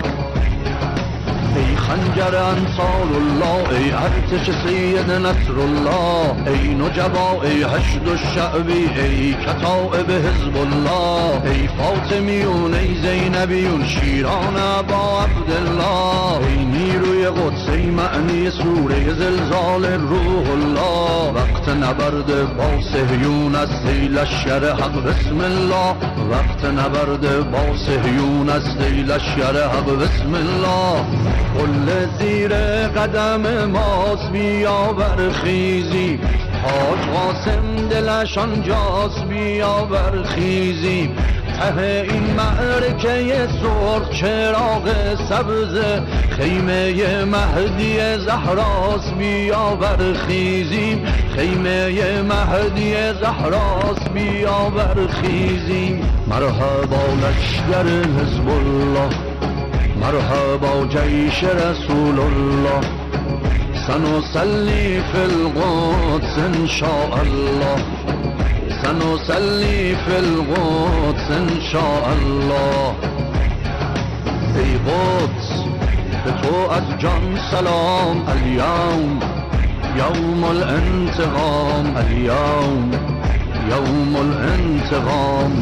ای خنجر انصار الله، ای ارتش سید نصر الله، ای نجبا، ای حشد الشعبی، ای کتائب حزب الله. ای فاطمیون، ای زینبیون، شیران ابا عبدالله. ای نیروی قدس، ای معنی سوره زلزال روح الله. وقت نبرد با صهیون است ای لشکر حق بسم الله، وقت نبرد با صهیون است ای لشکر حق بسم الله. کل زیر قدم ماست بیا برخیزی، حاج قاسم دلش آنجاست بیا برخیزی. ته این معرکه سرخ چراغ سبز خیمه مهدی زهراست بیا برخیزیم، خیمه مهدی زهراست بیا برخیزیم. مرحبا لشکر حزب الله، مرحبا جیش رسول الله. سنصلي في القدس ان شاء الله، سنصلي في القدس ان شاء الله. ای قدس به تو از جان سلام، الیوم یوم الانتقام، الیوم یوم الانتقام.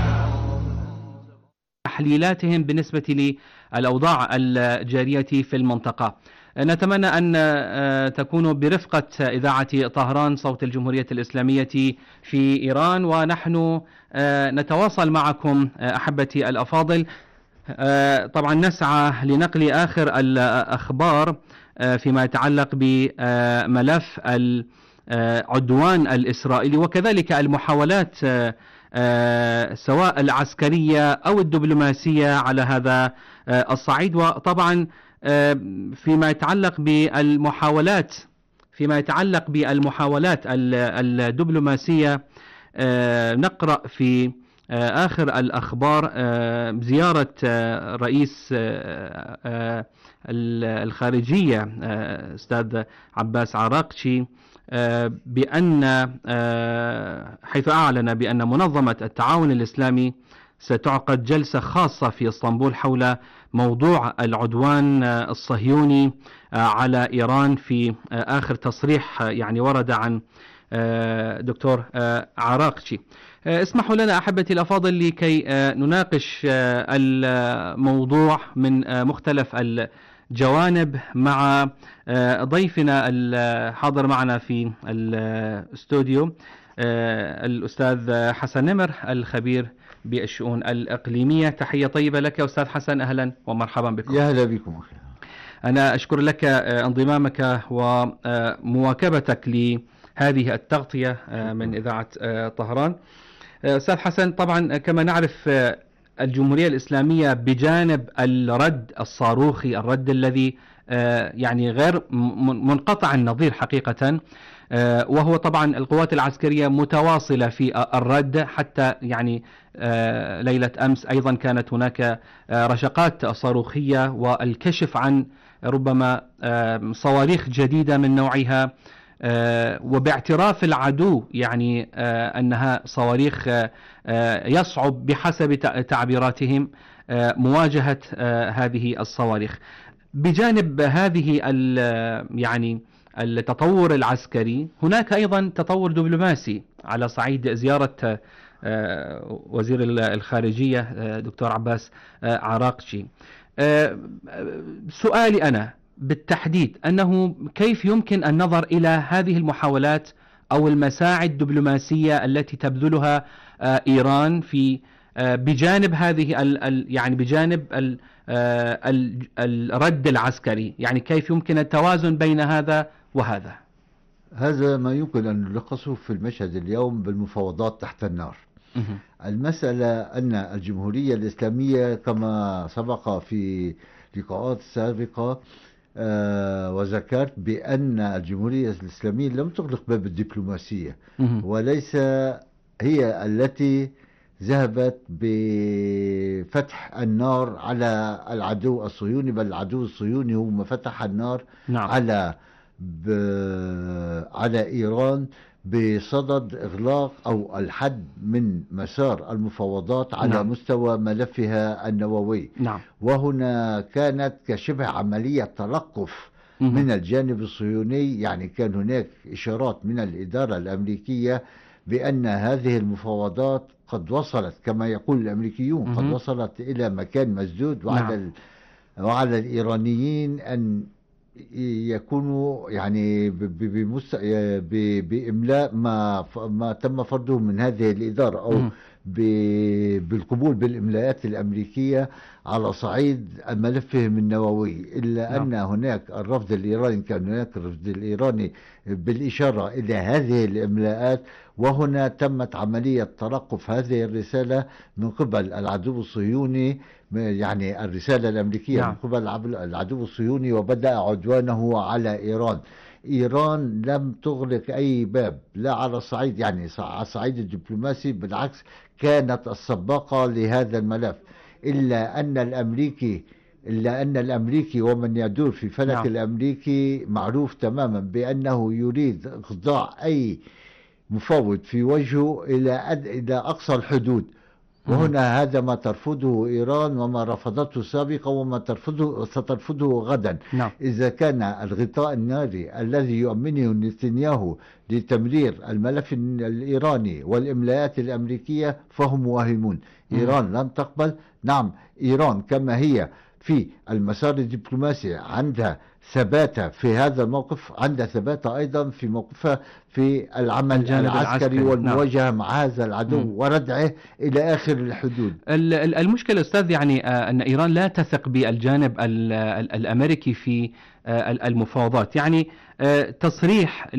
تحليلاتهم بالنسبة للأوضاع الجارية في المنطقة. نتمنى أن تكونوا برفقة إذاعة طهران صوت الجمهورية الإسلامية في إيران، ونحن نتواصل معكم أحبتي الأفاضل. طبعا نسعى لنقل آخر الأخبار فيما يتعلق بملف العدوان الإسرائيلي، وكذلك المحاولات سواء العسكرية أو الدبلوماسية على هذا الصعيد. وطبعا فيما يتعلق بالمحاولات الدبلوماسية، نقرأ في آخر الأخبار زيارة رئيس الخارجية أستاذ عباس عراقشي، بأن حيث أعلن بأن منظمة التعاون الإسلامي ستعقد جلسة خاصة في اسطنبول حول موضوع العدوان الصهيوني على إيران. في آخر تصريح يعني ورد عن دكتور عراقجي. اسمحوا لنا أحبتي الأفاضل لكي نناقش الموضوع من مختلف الجوانب مع ضيفنا الحاضر معنا في الاستوديو الأستاذ حسن نمر الخبير بالشؤون الإقليمية. تحية طيبة لك أستاذ حسن، أهلا ومرحبا بكم. يا أهلا بكم أخي. أنا أشكر لك انضمامك ومواكبتك لهذه التغطية من إذاعة طهران. أستاذ حسن، طبعا كما نعرف الجمهورية الإسلامية بجانب الرد الصاروخي، الرد الذي يعني غير منقطع النظير حقيقة، وهو طبعا القوات العسكرية متواصلة في الرد، حتى يعني ليلة أمس أيضا كانت هناك رشقات صاروخية والكشف عن ربما صواريخ جديدة من نوعها، وباعتراف العدو يعني أنها صواريخ يصعب بحسب تعبيراتهم مواجهة هذه الصواريخ. بجانب هذه يعني التطور العسكري، هناك أيضا تطور دبلوماسي على صعيد زيارة وزير الخارجية دكتور عباس عراقجي. سؤالي أنا بالتحديد أنه كيف يمكن النظر إلى هذه المحاولات أو المساعي الدبلوماسية التي تبذلها إيران في بجانب هذه يعني بجانب الرد العسكري، يعني كيف يمكن التوازن بين هذا وهذا؟ هذا ما يمكن أن نلخصه في المشهد اليوم بالمفاوضات تحت النار. المسألة أن الجمهورية الإسلامية كما سبق في لقاءات سابقة وذكرت بأن الجمهورية الإسلامية لم تغلق باب الدبلوماسية، وليس هي التي ذهبت بفتح النار على العدو الصهيوني، بل العدو الصهيوني هو ما فتح النار على إيران بصدد إغلاق أو الحد من مسار المفاوضات على مستوى ملفها النووي. وهنا كانت كشبه عملية تلقف من الجانب الصهيوني، يعني كان هناك إشارات من الإدارة الأمريكية بأن هذه المفاوضات قد وصلت كما يقول الأمريكيون قد وصلت إلى مكان مسدود، وعلى الإيرانيين أن يكونوا يعني بإملاء ما تم فرضه من هذه الإدارة، أو بالقبول بالإملاءات الأمريكية على صعيد ملفهم النووي. إلا أن هناك الرفض الإيراني، كان هناك الرفض الإيراني بالإشارة إلى هذه الإملاءات، وهنا تمت عملية تلقف هذه الرسالة من قبل العدو الصهيوني، يعني الرسالة الأمريكية من قبل العدو الصهيوني، وبدأ عدوانه على إيران. إيران لم تغلق أي باب، لا على الصعيد يعني على الصعيد الدبلوماسي، بالعكس كانت السباقة لهذا الملف. إلا أن الأمريكي ومن يدور في فلك الأمريكي معروف تماما بأنه يريد إخضاع أي مفاوض في وجهه إلى أقصى الحدود. وهنا هذا ما ترفضه إيران وما رفضته سابقا وما سترفضه غدا. إذا كان الغطاء الناري الذي يؤمنه نتنياهو لتمرير الملف الإيراني والإملاءات الأمريكية فهم واهمون. إيران لن تقبل. نعم، إيران كما هي في المسار الدبلوماسي عندها ثبات في هذا الموقف، عندها ثبات أيضا في موقفها في العمل العسكري والمواجهة مع هذا العدو وردعه إلى آخر الحدود. المشكلة أستاذ يعني أن إيران لا تثق بالجانب الأمريكي في المفاوضات. يعني تصريح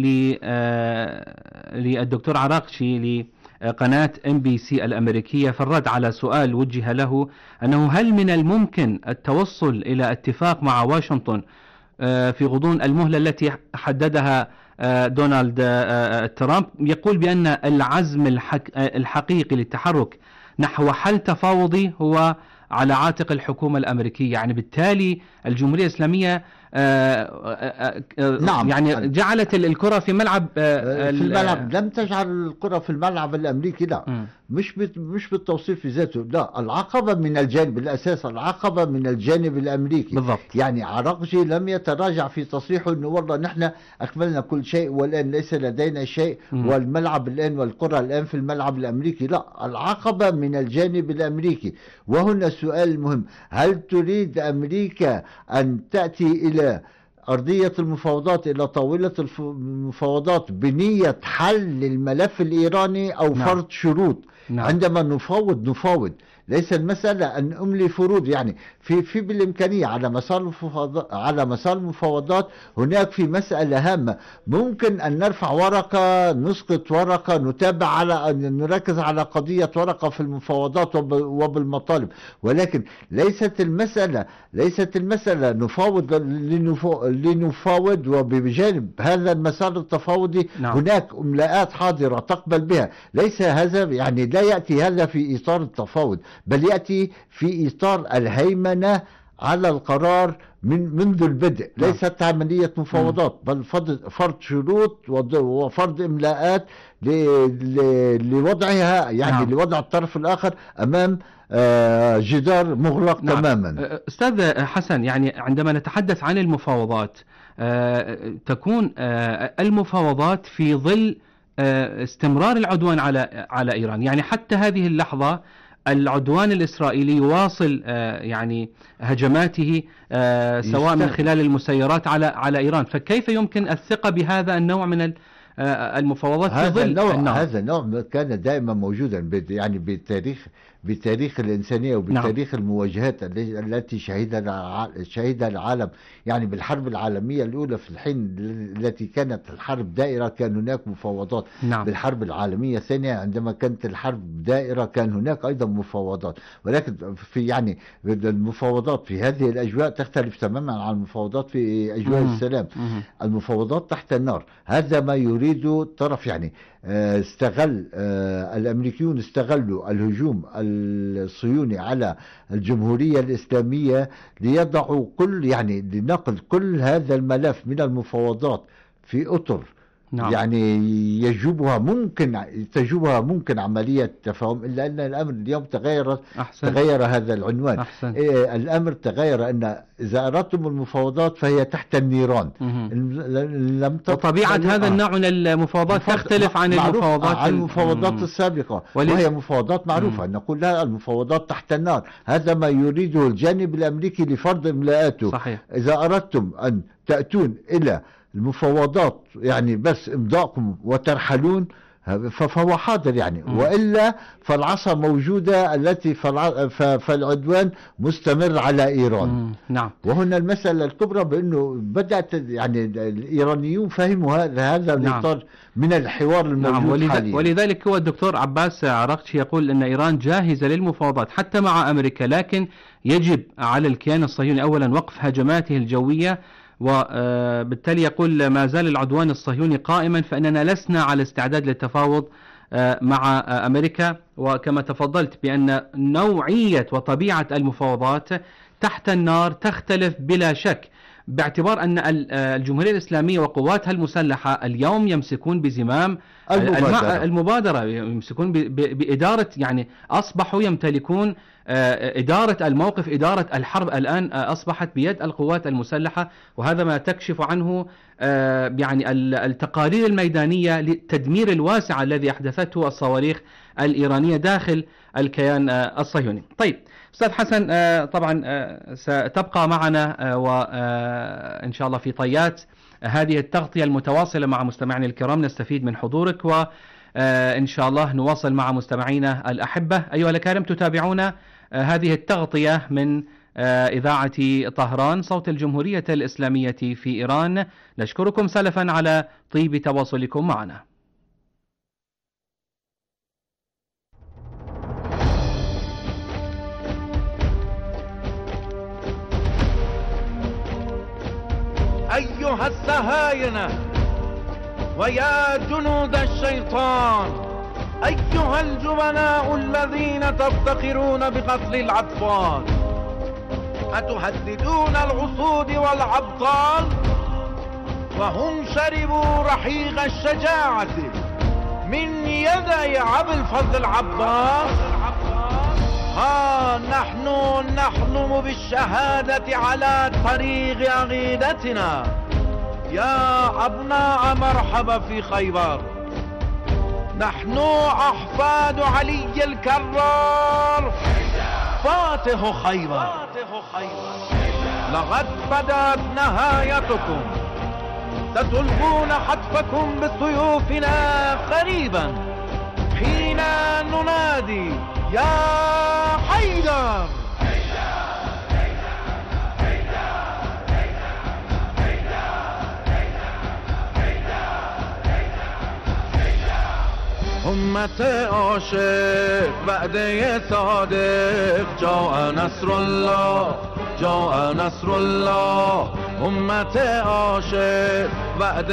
للدكتور عراقجي لقناة MBC الأمريكية في الرد على سؤال وجه له أنه هل من الممكن التوصل إلى اتفاق مع واشنطن في غضون المهلة التي حددها دونالد ترامب، يقول بأن العزم الحقيقي للتحرك نحو حل تفاوضي هو على عاتق الحكومة الأمريكية. يعني بالتالي الجمهورية الإسلامية يعني جعلت الكرة في ملعب لم تجعل الكرة في الملعب الأمريكي، لا، مش بالتوصيف في ذاته، لا، العقبة من الجانب بالأساس، العقبة من الجانب الأمريكي بالضبط. يعني عراقجي لم يتراجع في تصريحه أنه والله نحن أكملنا كل شيء والآن ليس لدينا شيء والملعب الآن والكرة الآن في الملعب الأمريكي، لا، العقبة من الجانب الأمريكي. وهنا السؤال المهم، هل تريد أمريكا أن تأتي إلى أرضية المفاوضات، إلى طاولة المفاوضات بنية حل الملف الإيراني أو فرض شروط؟ عندما نفاوض ليس المسألة أن أملي فروض، يعني في بالإمكانية على مسار المفاوضات هناك في مسألة هامة، ممكن أن نرفع ورقة، نسقط ورقة، نتابع على أن نركز على قضية ورقة في المفاوضات وبالمطالب، ولكن ليست المسألة نفاوض لنفاوض وبجانب هذا المسار التفاوضي هناك إملاءات حاضرة تقبل بها. ليس هذا يعني لا يأتي هذا في إطار التفاوض، بل يأتي في إطار الهيمنة على القرار منذ البدء. ليست عملية مفاوضات، بل فرض شروط وفرض إملاءات لوضعها، يعني لوضع الطرف الآخر أمام جدار مغلق تماما. أستاذ حسن، يعني عندما نتحدث عن المفاوضات تكون المفاوضات في ظل استمرار العدوان على إيران، يعني حتى هذه اللحظة العدوان الإسرائيلي يواصل يعني هجماته سواء من خلال المسيرات على إيران، فكيف يمكن الثقة بهذا النوع من المفاوضات في ظل هذا النوع كان دائما موجودا يعني بتاريخ الإنسانية وبتاريخ المواجهات التي شهدها العالم، يعني بالحرب العالمية الأولى في الحين التي كانت الحرب دائرة كان هناك مفاوضات. بالحرب العالمية الثانية عندما كانت الحرب دائرة كان هناك أيضا مفاوضات، ولكن في يعني المفاوضات في هذه الأجواء تختلف تماما عن المفاوضات في أجواء السلام. المفاوضات تحت النار، هذا ما يريد الطرف، يعني الأمريكيون استغلوا الهجوم الصهيوني على الجمهورية الإسلامية ليضعوا لنقل كل هذا الملف من المفاوضات في أطر يعني تجوبها ممكن عملية تفاهم، إلا أن الأمر اليوم تغير هذا العنوان. الأمر تغير، أن إذا أردتم المفاوضات فهي تحت النيران. وطبيعة هذا النوع من المفاوضات تختلف عن المفاوضات السابقة، وهي مفاوضات معروفة أن نقول لها المفاوضات تحت النار. هذا ما يريده الجانب الأمريكي لفرض إملاءاته. صحيح. إذا أردتم أن تأتون إلى المفاوضات يعني بس إمضاءكم وترحلون فهو حاضر يعني، وإلا فالعصا موجودة التي فالعدوان مستمر على إيران. وهنا المسألة الكبرى بأنه بدأت يعني الإيرانيون فهموا هذا الإطار من الحوار الموجود حاليا. ولذلك هو الدكتور عباس عراقجي يقول أن إيران جاهزة للمفاوضات حتى مع أمريكا، لكن يجب على الكيان الصهيوني أولا وقف هجماته الجوية، وبالتالي يقول ما زال العدوان الصهيوني قائما، فإننا لسنا على استعداد للتفاوض مع أمريكا. وكما تفضلت بأن نوعية وطبيعة المفاوضات تحت النار تختلف بلا شك، باعتبار أن الجمهورية الإسلامية وقواتها المسلحة اليوم يمسكون بزمام المبادرة، يمسكون بإدارة، يعني أصبحوا يمتلكون إدارة الموقف، إدارة الحرب الآن أصبحت بيد القوات المسلحة، وهذا ما تكشف عنه يعني التقارير الميدانية للتدمير الواسع الذي أحدثته الصواريخ الإيرانية داخل الكيان الصهيوني. طيب أستاذ حسن، طبعا ستبقى معنا وإن شاء الله في طيات هذه التغطية المتواصلة مع مستمعينا الكرام، نستفيد من حضورك، وإن شاء الله نواصل مع مستمعينا الأحبة. أيها الكرام، تتابعون هذه التغطية من إذاعة طهران صوت الجمهورية الإسلامية في إيران. نشكركم سلفا على طيب تواصلكم معنا. أيها الصهاينة ويا جنود الشيطان، أيها الجبناء الذين تفتخرون بقتل الأطفال، أتهددون الأسود والأبطال وهم شربوا رحيق الشجاعة من يدي أبي الفضل العباس. ها نحن نحلم بالشهادة على طريق عقيدتنا. يا أبناء مرحبا في خيبر، نحن أحفاد علي الكرار فاتح خيبر. لقد بدأت نهايتكم، ستلقون حتفكم بسيوفنا قريبا حين ننادي يا حيدر. أمت عاشق وعده صادق، جاء نصر الله جاء نصر الله. أمت عاشق وعده